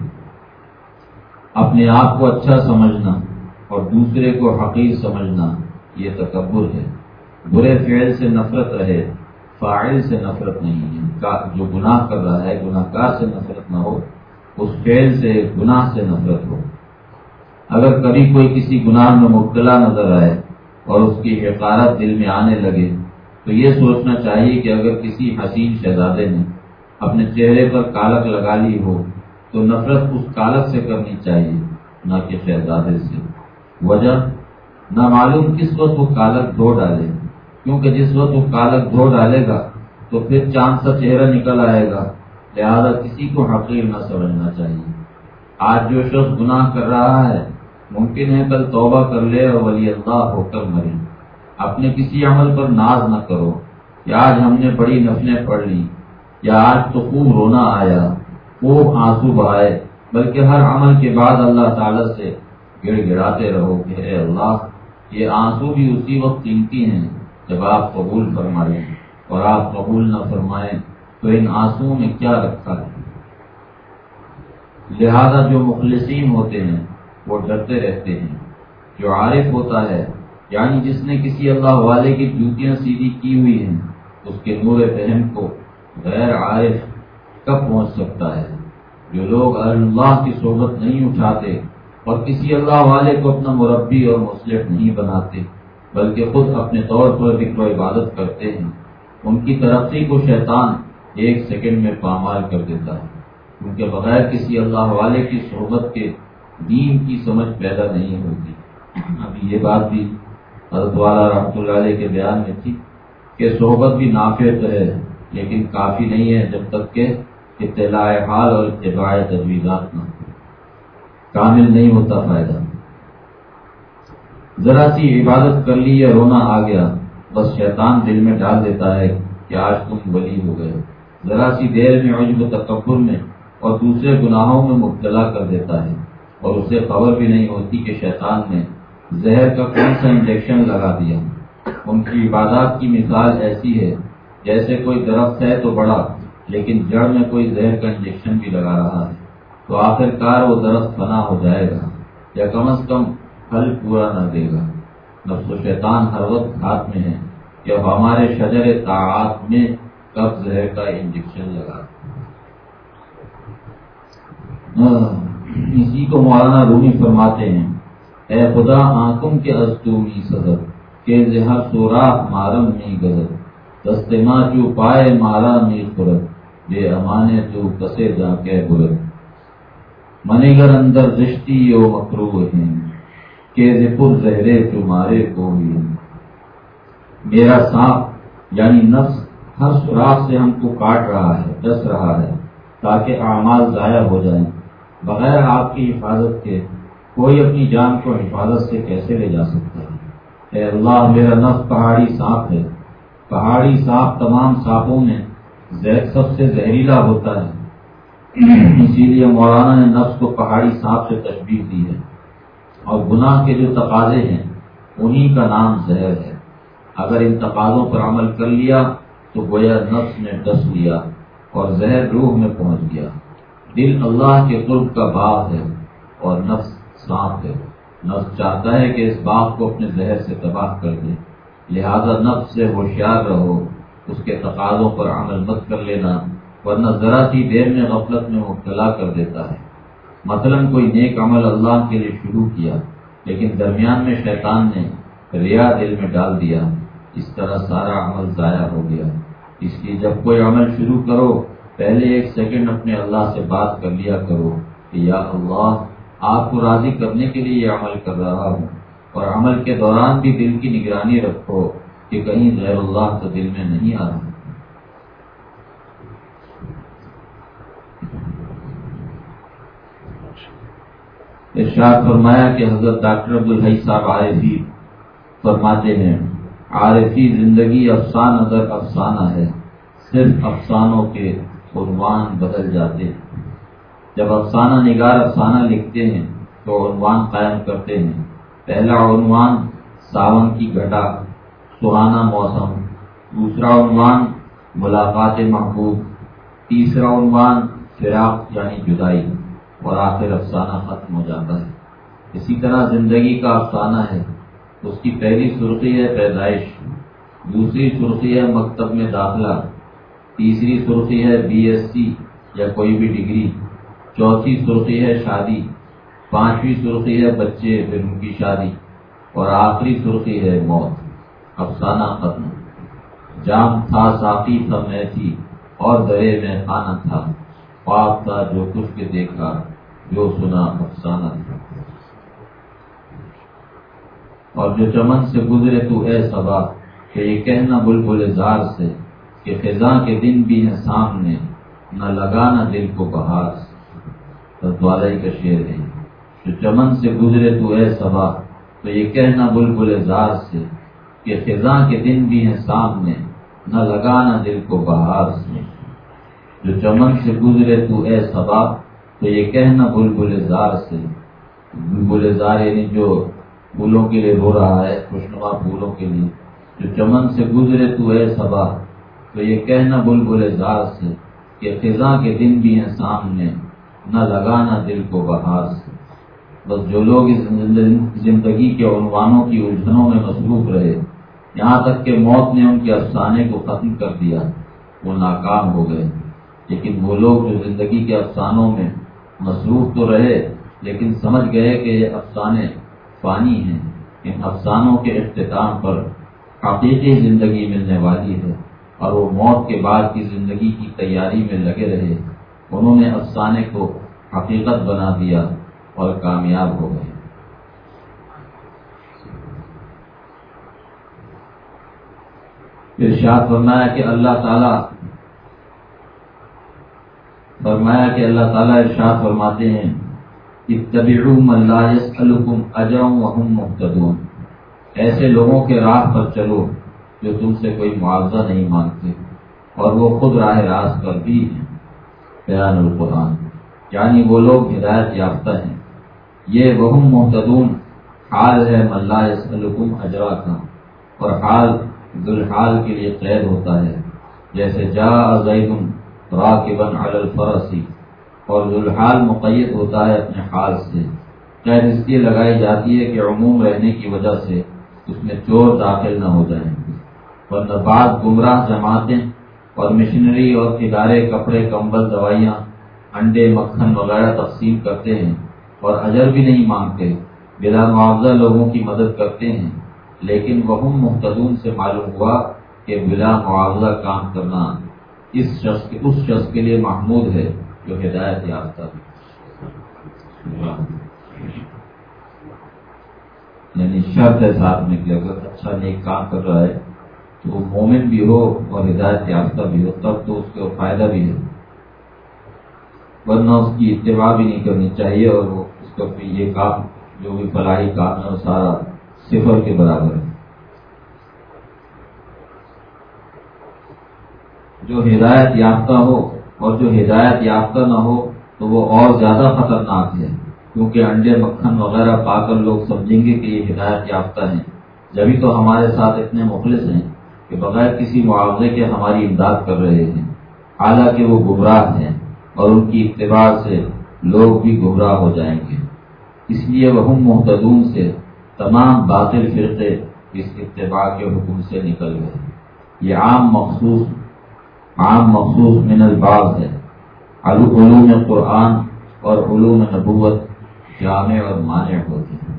اپنے آپ کو اچھا سمجھنا اور دوسرے کو حقیر سمجھنا یہ تکبر ہے. برے فعل سے نفرت رہے، فاعل سے نفرت نہیں ہے. جو گناہ کر رہا ہے گناہ گار سے نفرت نہ ہو، اس فعل سے گناہ سے نفرت ہو. اگر کبھی کوئی کسی گناہ میں مبتلا نظر آئے اور اس کی حقارت دل میں آنے لگے تو یہ سوچنا چاہیے کہ اگر کسی حسین شہزادے نے اپنے چہرے پر کالک لگا لی ہو تو نفرت اس کالک سے کرنی چاہیے نہ کہ شہزادے سے. وجہ نہ معلوم کس وقت وہ کالک دھو ڈالے، کیونکہ جس وقت وہ کالک دھو ڈالے گا تو پھر چاند سا چہرہ نکل آئے گا. لہذا کسی کو حقیر نہ سمجھنا چاہیے. آج جو شخص گناہ کر رہا ہے ممکن ہے کل توبہ کر لے اور ولی اللہ ہو کر مرے. اپنے کسی عمل پر ناز نہ کرو کہ آج ہم نے بڑی نفلیں پڑھ لی یا آج تو خوب رونا آیا، خوب آنسو بہائے، بلکہ ہر عمل کے بعد اللہ تعالی سے گڑ گڑاتے رہو کہ اے اللہ یہ آنسو بھی اسی وقت قیمتی ہیں جب آپ قبول فرمائیں، اور آپ قبول نہ فرمائیں تو ان آنسوؤں میں کیا رکھا ہے. لہذا جو مخلصین ہوتے ہیں وہ ڈرتے رہتے ہیں. جو عارف ہوتا ہے یعنی جس نے کسی اللہ والے کی جوتیاں سیدھی کی ہوئی ہیں اس کے نور فہم کو غیر عارف کب پہنچ سکتا ہے. جو لوگ اللہ کی صحبت نہیں اٹھاتے اور کسی اللہ والے کو اپنا مربی اور مصلح نہیں بناتے بلکہ خود اپنے طور پر ذکر و عبادت کرتے ہیں، ان کی ترقی کو شیطان ایک سیکنڈ میں پامال کر دیتا ہے. کیونکہ بغیر کسی اللہ والے کی صحبت کے دین کی سمجھ پیدا نہیں ہوتی. ابھی یہ بات بھی حضرت والا رحمۃ اللہ علیہ کے بیان میں تھی کہ صحبت بھی نافع تو ہے لیکن کافی نہیں ہے جب تک کہ اطلاع حال اور اتباع تجویزات نہ ہو، کامل نہیں ہوتا فائدہ. ذرا سی عبادت کر لی یا رونا آ گیا بس شیطان دل میں ڈال دیتا ہے کہ آج تم ولی ہو گئے. ذرا سی دیر میں عجب و تکبر میں اور دوسرے گناہوں میں مبتلا کر دیتا ہے اور اسے خبر بھی نہیں ہوتی کہ شیطان نے زہر کا کون سا انجیکشن لگا دیا. ان کی عبادات کی مثال ایسی ہے جیسے کوئی درخت ہے تو بڑا لیکن جڑ میں کوئی زہر کا انجیکشن بھی لگا رہا ہے تو آخر کار وہ درخت فنا ہو جائے گا یا کم از کم پھل پورا نہ دے گا. نفس و شیطان ہر وقت ہاتھ میں ہے کہ اب ہمارے شجر طاعات میں کب زہر کا انجیکشن لگا. اسی کو مولانا رومی فرماتے ہیں اے خدا آنکھوں کے ازتومی صدر کہ زہر سوراخ مارم میں گزر دست ماں جو پائے مارا میں خورت بے امانے تو کسے جا کے برت منیگر اندر زشتی و مکروہ ہیں کہ زپر زہرے تمہارے کو بھی. میرا سانپ یعنی نفس ہر سوراخ سے ہم کو کاٹ رہا ہے، ڈس رہا ہے تاکہ اعمال ضائع ہو جائیں. بغیر آپ کی حفاظت کے کوئی اپنی جان کو حفاظت سے کیسے لے جا سکتا ہے. اے اللہ میرا نفس پہاڑی سانپ ہے، پہاڑی سانپ تمام سانپوں میں زہر سب سے زہریلا ہوتا ہے، اسی لیے مولانا نے نفس کو پہاڑی سانپ سے تشبیہ دی ہے، اور گناہ کے جو تقاضے ہیں انہی کا نام زہر ہے۔ اگر ان تقاضوں پر عمل کر لیا تو گویا نفس نے ڈس لیا اور زہر روح میں پہنچ گیا۔ دل اللہ کے قرب کا باغ ہے اور نفس سانپ ہے۔ نفس چاہتا ہے کہ اس باغ کو اپنے زہر سے تباہ کر دے، لہذا نفس سے ہوشیار رہو، اس کے تقاضوں پر عمل مت کر لینا، ورنہ ذرا سی دیر میں غفلت میں مبتلا کر دیتا ہے۔ مثلا کوئی نیک عمل اللہ کے لیے شروع کیا لیکن درمیان میں شیطان نے ریا دل میں ڈال دیا، اس طرح سارا عمل ضائع ہو گیا۔ اس لیے جب کوئی عمل شروع کرو پہلے 1 سیکنڈ اپنے اللہ سے بات کر لیا کرو کہ یا اللہ، آپ کو راضی کرنے کے لیے یہ عمل کر رہا ہوں، اور عمل کے دوران بھی دل کی نگرانی رکھو کہ کہیں غیر اللہ تو دل میں نہیں آ رہا۔ ارشاد فرمایا کہ حضرت ڈاکٹر عبدالحی صاحب عارفی فرماتے ہیں، عارفی زندگی افسانہ در افسانہ ہے، صرف افسانوں کے عنوان بدل جاتے ہیں۔ جب افسانہ نگار افسانہ لکھتے ہیں تو عنوان قائم کرتے ہیں۔ پہلا عنوان ساون کی گھٹا، سہانا موسم، دوسرا عنوان ملاقات محبوب، تیسرا عنوان فراق یعنی جدائی، اور آخر افسانہ ختم ہو جاتا ہے۔ اسی طرح زندگی کا افسانہ ہے، اس کی پہلی سرخی ہے پیدائش، دوسری سرخی ہے مکتب میں داخلہ، تیسری سرخی ہے BSc یا کوئی بھی ڈگری، چوتھی سرخی ہے شادی، پانچویں سرخی ہے بچے پھر ان کی شادی، اور آخری سرخی ہے موت۔ افسانہ ختم۔ جام تھا ساقی تھا میں تھی اور درے میں خانہ تھا، خواب تھا جو کچھ کے دیکھا جو سنا افسانہ تھا۔ اور جو چمن سے گزرے تو اے صبا، کہ یہ کہنا بلبل زار سے کہ خزاں کے دن بھی ہیں سامنے، نہ لگانا دل کو بہار سے۔ والائی کا شعر ہے، جو چمن سے گزرے تو اے صبا، تو یہ کہنا بلبل زار سے کہ خزاں کے دن بھی ہیں سامنے، نہ لگانا دل کو بہار سے۔ جو چمن سے گزرے تو اے صبا، تو یہ کہنا بلبل زار سے، بلبل زار یعنی جو پھولوں کے لیے رو رہا ہے، خوشنما پھولوں کے لیے۔ جو چمن سے گزرے تو اے صبا، تو یہ کہنا بلبل زار سے کہ خزاں کے دن بھی ہیں سامنے، نہ لگانا دل کو بہار سے۔ بس جو لوگ اس زندگی کے عنوانوں کی الجھنوں میں مصروف رہے، یہاں تک کہ موت نے ان کے افسانے کو ختم کر دیا، وہ ناکام ہو گئے۔ لیکن وہ لوگ جو زندگی کے افسانوں میں مصروف تو رہے لیکن سمجھ گئے کہ یہ افسانے فانی ہیں، ان افسانوں کے اختتام پر حقیقی زندگی ملنے والی ہے، اور وہ موت کے بعد کی زندگی کی تیاری میں لگے رہے، انہوں نے افسانے کو حقیقت بنا دیا اور کامیاب ہو گئے۔ ارشاد فرمایا کہ اللہ تعالیٰ ارشاد فرماتے ہیں، اتبعوا من لا يسألكم اجرا وهم مهتدون، ایسے لوگوں کے راہ پر چلو جو تم سے کوئی معاوضہ نہیں مانگتے اور وہ خود راہ راست پر بھی ہیں۔ بیان القرآن، یعنی وہ لوگ ہدایت یافتہ ہیں۔ یہ وہم مہتدون حال ہے من لا يسألكم اجرا کا، اور حال ذوالحال کے لیے قید ہوتا ہے، جیسے جاء زید راکبا علی الفرس، اور ذوالحال مقید ہوتا ہے اپنے حال سے۔ قید اس لیے لگائی جاتی ہے کہ عموم رہنے کی وجہ سے اس میں چور داخل نہ ہو جائیں، ورنہ بعض گمراہ جماعتیں اور مشنری اور ادارے کپڑے کمبل دوائیاں انڈے مکھن وغیرہ تقسیم کرتے ہیں اور اجر بھی نہیں مانگتے، بلا معاوضہ لوگوں کی مدد کرتے ہیں، لیکن وہم مہتدون سے معلوم ہوا کہ بلا معاوضہ کام کرنا اس شخص کے لیے محمود ہے جو ہدایت یافتہ ہے۔ یعنی شرط ہے ساتھ میں کہ اگر اچھا نیک کام کر رہا ہے تو وہ مومن بھی ہو اور ہدایت یافتہ بھی ہو، تب تو اس کو فائدہ بھی ہے، ورنہ اس کی اتباع بھی نہیں کرنی چاہیے، اور وہ اس کا یہ کام جو بھی فلاحی کام ہے وہ سارا صفر کے برابر ہے۔ جو ہدایت یافتہ ہو اور جو ہدایت یافتہ نہ ہو تو وہ اور زیادہ خطرناک ہے، کیونکہ انڈے مکھن وغیرہ پا کر لوگ سمجھیں گے کہ یہ ہدایت یافتہ ہیں، جبھی تو ہمارے ساتھ اتنے مخلص ہیں کہ بغیر کسی معاوضے کے ہماری امداد کر رہے ہیں، حالانکہ وہ گمراہ ہیں اور ان کی اتباع سے لوگ بھی گمراہ ہو جائیں گے۔ اس لیے وہ محتدون سے تمام باطل فرقے اس اتباع کے حکم سے نکل گئے۔ یہ عام مخصوص من البعض ہے۔ علوم قرآن اور علوم نبوت جامع اور مانع ہوتے ہیں۔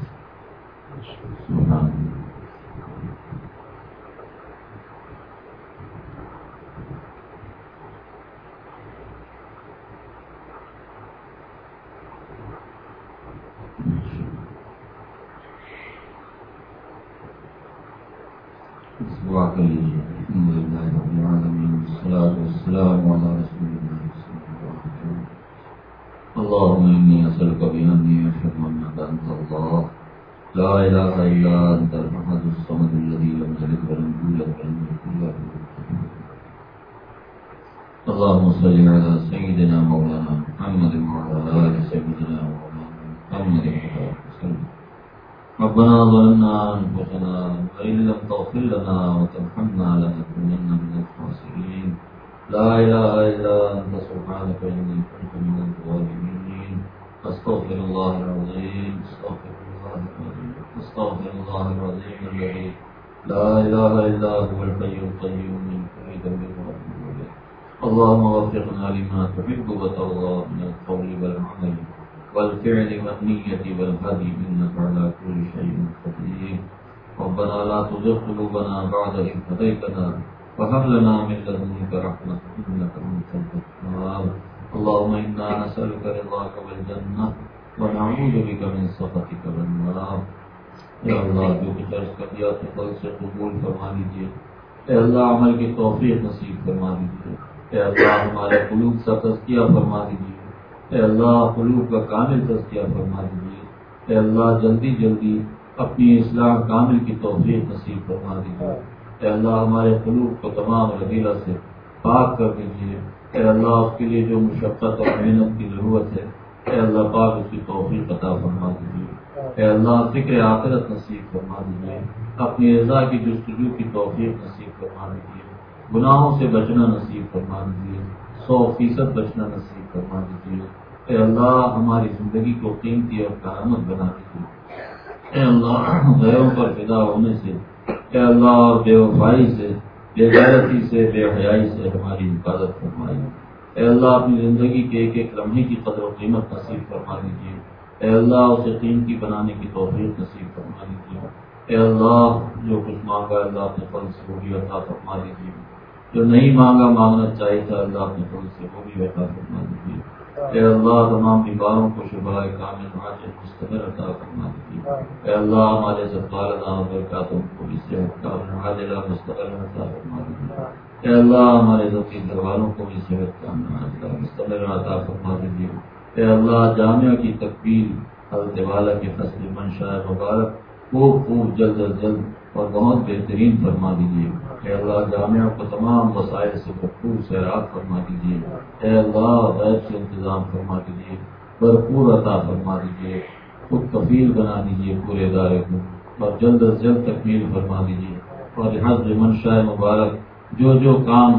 دعا کر لیجیے۔ الحمدللہ رب العالمین والصلاۃ والسلام علی رسول اللہ صلی اللہ علیہ وسلم۔ اللهم انی اسألک بأنی اشهد انک انت اللہ لا الہ الا انت الاحد الصمد الذی لم یلد ولم یولد ولم یکن له کفوا احد۔ اللهم صل علی سیدنا مولانا محمد وعلى آل سیدنا مولانا محمد وسلم۔ ربنا ظلمنا انفسنا وان لم تغفر لنا وترحمنا لنكونن من الخاسرين۔ لا اله الا انت سبحانك اني كنت من الظالمين۔ استغفر الله العظيم الذي لا اله الا هو الحي القيوم من كل ذنب واتوب اليه۔ اللهم وفقنا لما تحب وترضى من القول والعمل والفعل والنية والهدي إنك على كل شيء قدير۔ ربنا لا تزغ قلوبنا بعد إذ هديتنا وهب لنا من لدنك رحمة إنك أنت الوهاب۔ اللهم إنا نسألك رضاك والجنة ونعوذ بك من سخطك والنار۔ اے اللہ جو کچھ عرض کر دیا تو فضل سے قبول فرما لیجیے۔ اے اللہ عمل کی توفیق نصیب فرما دیجیے۔ اے اللہ ہمارے قلوب کا تزکیہ فرما دیجیے۔ اے اللہ قلوب کا کامل تزکیہ فرما دیجیے۔ اے اللہ جلدی جلدی اپنی اصلاح کامل کی توفیق نصیب فرما دیجیے۔ اے اللہ ہمارے قلوب کو تمام رذیلہ سے پاک کر دیجیے۔ اے اللہ اس کے لیے جو مشقت اور محنت کی ضرورت ہے اے اللہ پاک اس کی توفیق عطا فرما دیجیے۔ اے اللہ فکر آخرت نصیب فرما دیجیے۔ اپنی رضا کی جستجو کی توفیق نصیب فرما دیجیے۔ گناہوں سے بچنا نصیب فرما دیجیے۔ 100% بچنا نصیب فرما دیجیے۔ اے اللہ ہماری زندگی کو قیمتی اور کرامت بنا دیجیے۔ اے اللہ غیروں پر فدا ہونے سے اے اللہ اور بے وفائی سے، بے غیرتی سے، بے حیائی سے ہماری حفاظت فرمائیے۔ اے اللہ اپنی زندگی کے ایک ایک لمحے کی قدر و قیمت نصیب فرما دیجیے۔ اے اللہ اسے قیمتی بنانے کی توفیق نصیب فرما دیجیے۔ اے اللہ جو کچھ مانگا اللہ اپنے فضل سے وہ بھی عطا فرما دیجیے۔ جو نہیں مانگنا چاہیے تھا اللہ اپنے فضل سے وہ بھی عطا فرما دیجیے۔ اے اللہ تمام بیماروں کو شفاء کامل عاجل مستمر عطا فرما دیجیے۔ اے اللہ ہمارے والدین و برکاتوں کو بھی صحت کامل عاجل مستمر عطا فرما دیجیے۔ اے اللہ ہمارے ذکی گھر والوں کو بھی صحت کامل عاجل مستمر عطا فرما دیجیے۔ اے اللہ جامعہ کی تکمیل حضرت والا کے فصل منشاء مبارک خوب جلد از جلد اور بہت بہترین فرما دیجیے۔ اے اللہ جامعہ کو تمام وسائل سے بھرپور سیراب فرما دیجیے۔ اے اللہ غیب سے انتظام فرما دیجیے، بھرپور عطا فرما دیجیے، خود کفیل بنا دیجیے پورے ادارے کو اور جلد از جلد تکمیل فرما دیجیے۔ اور حضرت منشاء مبارک جو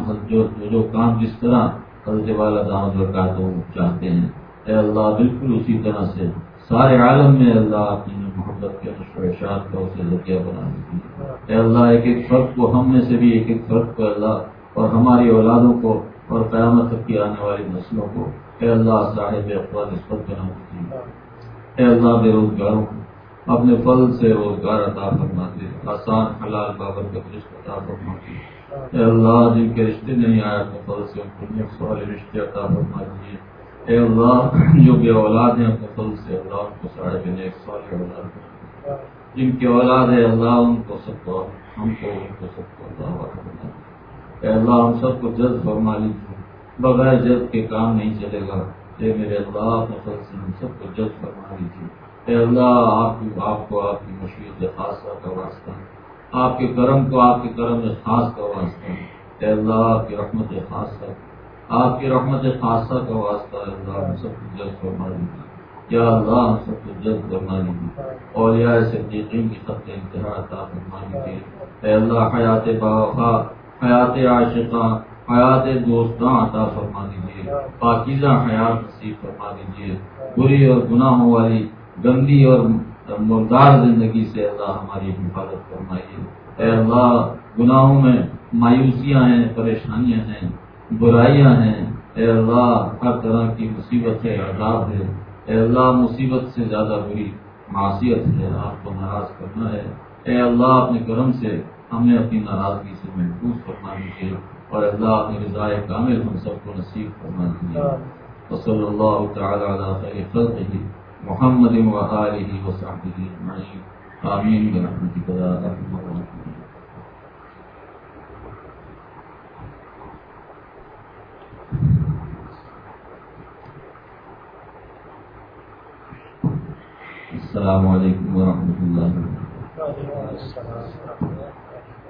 کام جس طرح حضرت والا دامت برکاتہ چاہتے ہیں اے اللہ بالکل اسی طرح سے سارے عالم میں اللہ اپنی محبت کے نشر و اشاعت کا اسے ذریعہ بنا دیجیے۔ اے اللہ ایک ایک فرد کو، ہم میں سے بھی ایک ایک فرد کو اللہ اور ہماری اولادوں کو اور قیامت تک کی آنے والی نسلوں کو اے اللہ صاحب اقبال نسبت بنا دیجیے۔ اے اللہ بے روزگاروں کو اپنے فضل سے روزگار عطا فرما دے، آسان حلال بابرکت رزق عطا فرما دے۔ اے اللہ جن کے رشتے نہیں آئے اپنے فضل سے ان کو نیک صالح رشتے عطا فرما دیجیے۔ اے اللہ جو بے اولاد ہیں اپنے فضل سے اللہ ان کو صاحب نیک صالح اولاد بنا دے۔ جن کی اولاد ہے اللہ ان کو سب کو، ہم کو ان کو سب کو اللہ بنا دے۔ اے اللہ ہم سب کو جذب فرما لیجیے، بغیر جذب کے کام نہیں چلے گا۔ اے میرے اللہ اپنے فضل سے ہم سب کو جذب فرما لیجیے۔ اے اللہ آپ کو آپ کی مشیت خاصہ کا واسطہ، آپ کے کرم کو آپ کے کرم خاص کا واسطہ۔ اے اللہ آپ کی رحمت خاصہ، آپ کی رحمت خاصہ کا واسطہ ہے اللہ ہم سب کو جلد فرما دیجیے، یا اللہ ہم سب کو جلد فرما دیجیے، اولیاء صدیقین کی خط انتہا عطا فرما دیجیے، اے اللہ حیات باوقار، حیات عاشقاں، حیات دوستاں عطا فرما دیجیے، پاکیزہ حیات نصیب فرما دیجیے، بری اور گناہوں والی گندی اور مردار زندگی سے اللہ ہماری حفاظت فرمائیے، اے اللہ گناہوں میں مایوسیاں ہیں، پریشانیاں ہیں، برائیاں ہیں، اے اللہ ہر طرح کی مصیبت ہے، عذاب ہے، اے اللہ مصیبت سے زیادہ بری معصیت ہے، آپ کو ناراض کرنا ہے، اے اللہ اپنے کرم سے ہمیں اپنی ناراضگی سے محفوظ فرما دیجیے، اور اللہ اپنی رضا کامل ہم سب کو نصیب فرما دیجیے، وصلی اللہ تعالی علی خیر خلقہ محمد وآلہ وصحبہ اجمعین، آمین برحمتک یا ارحم الراحمین۔ السلام علیکم ورحمۃ اللہ وبرکاتہ۔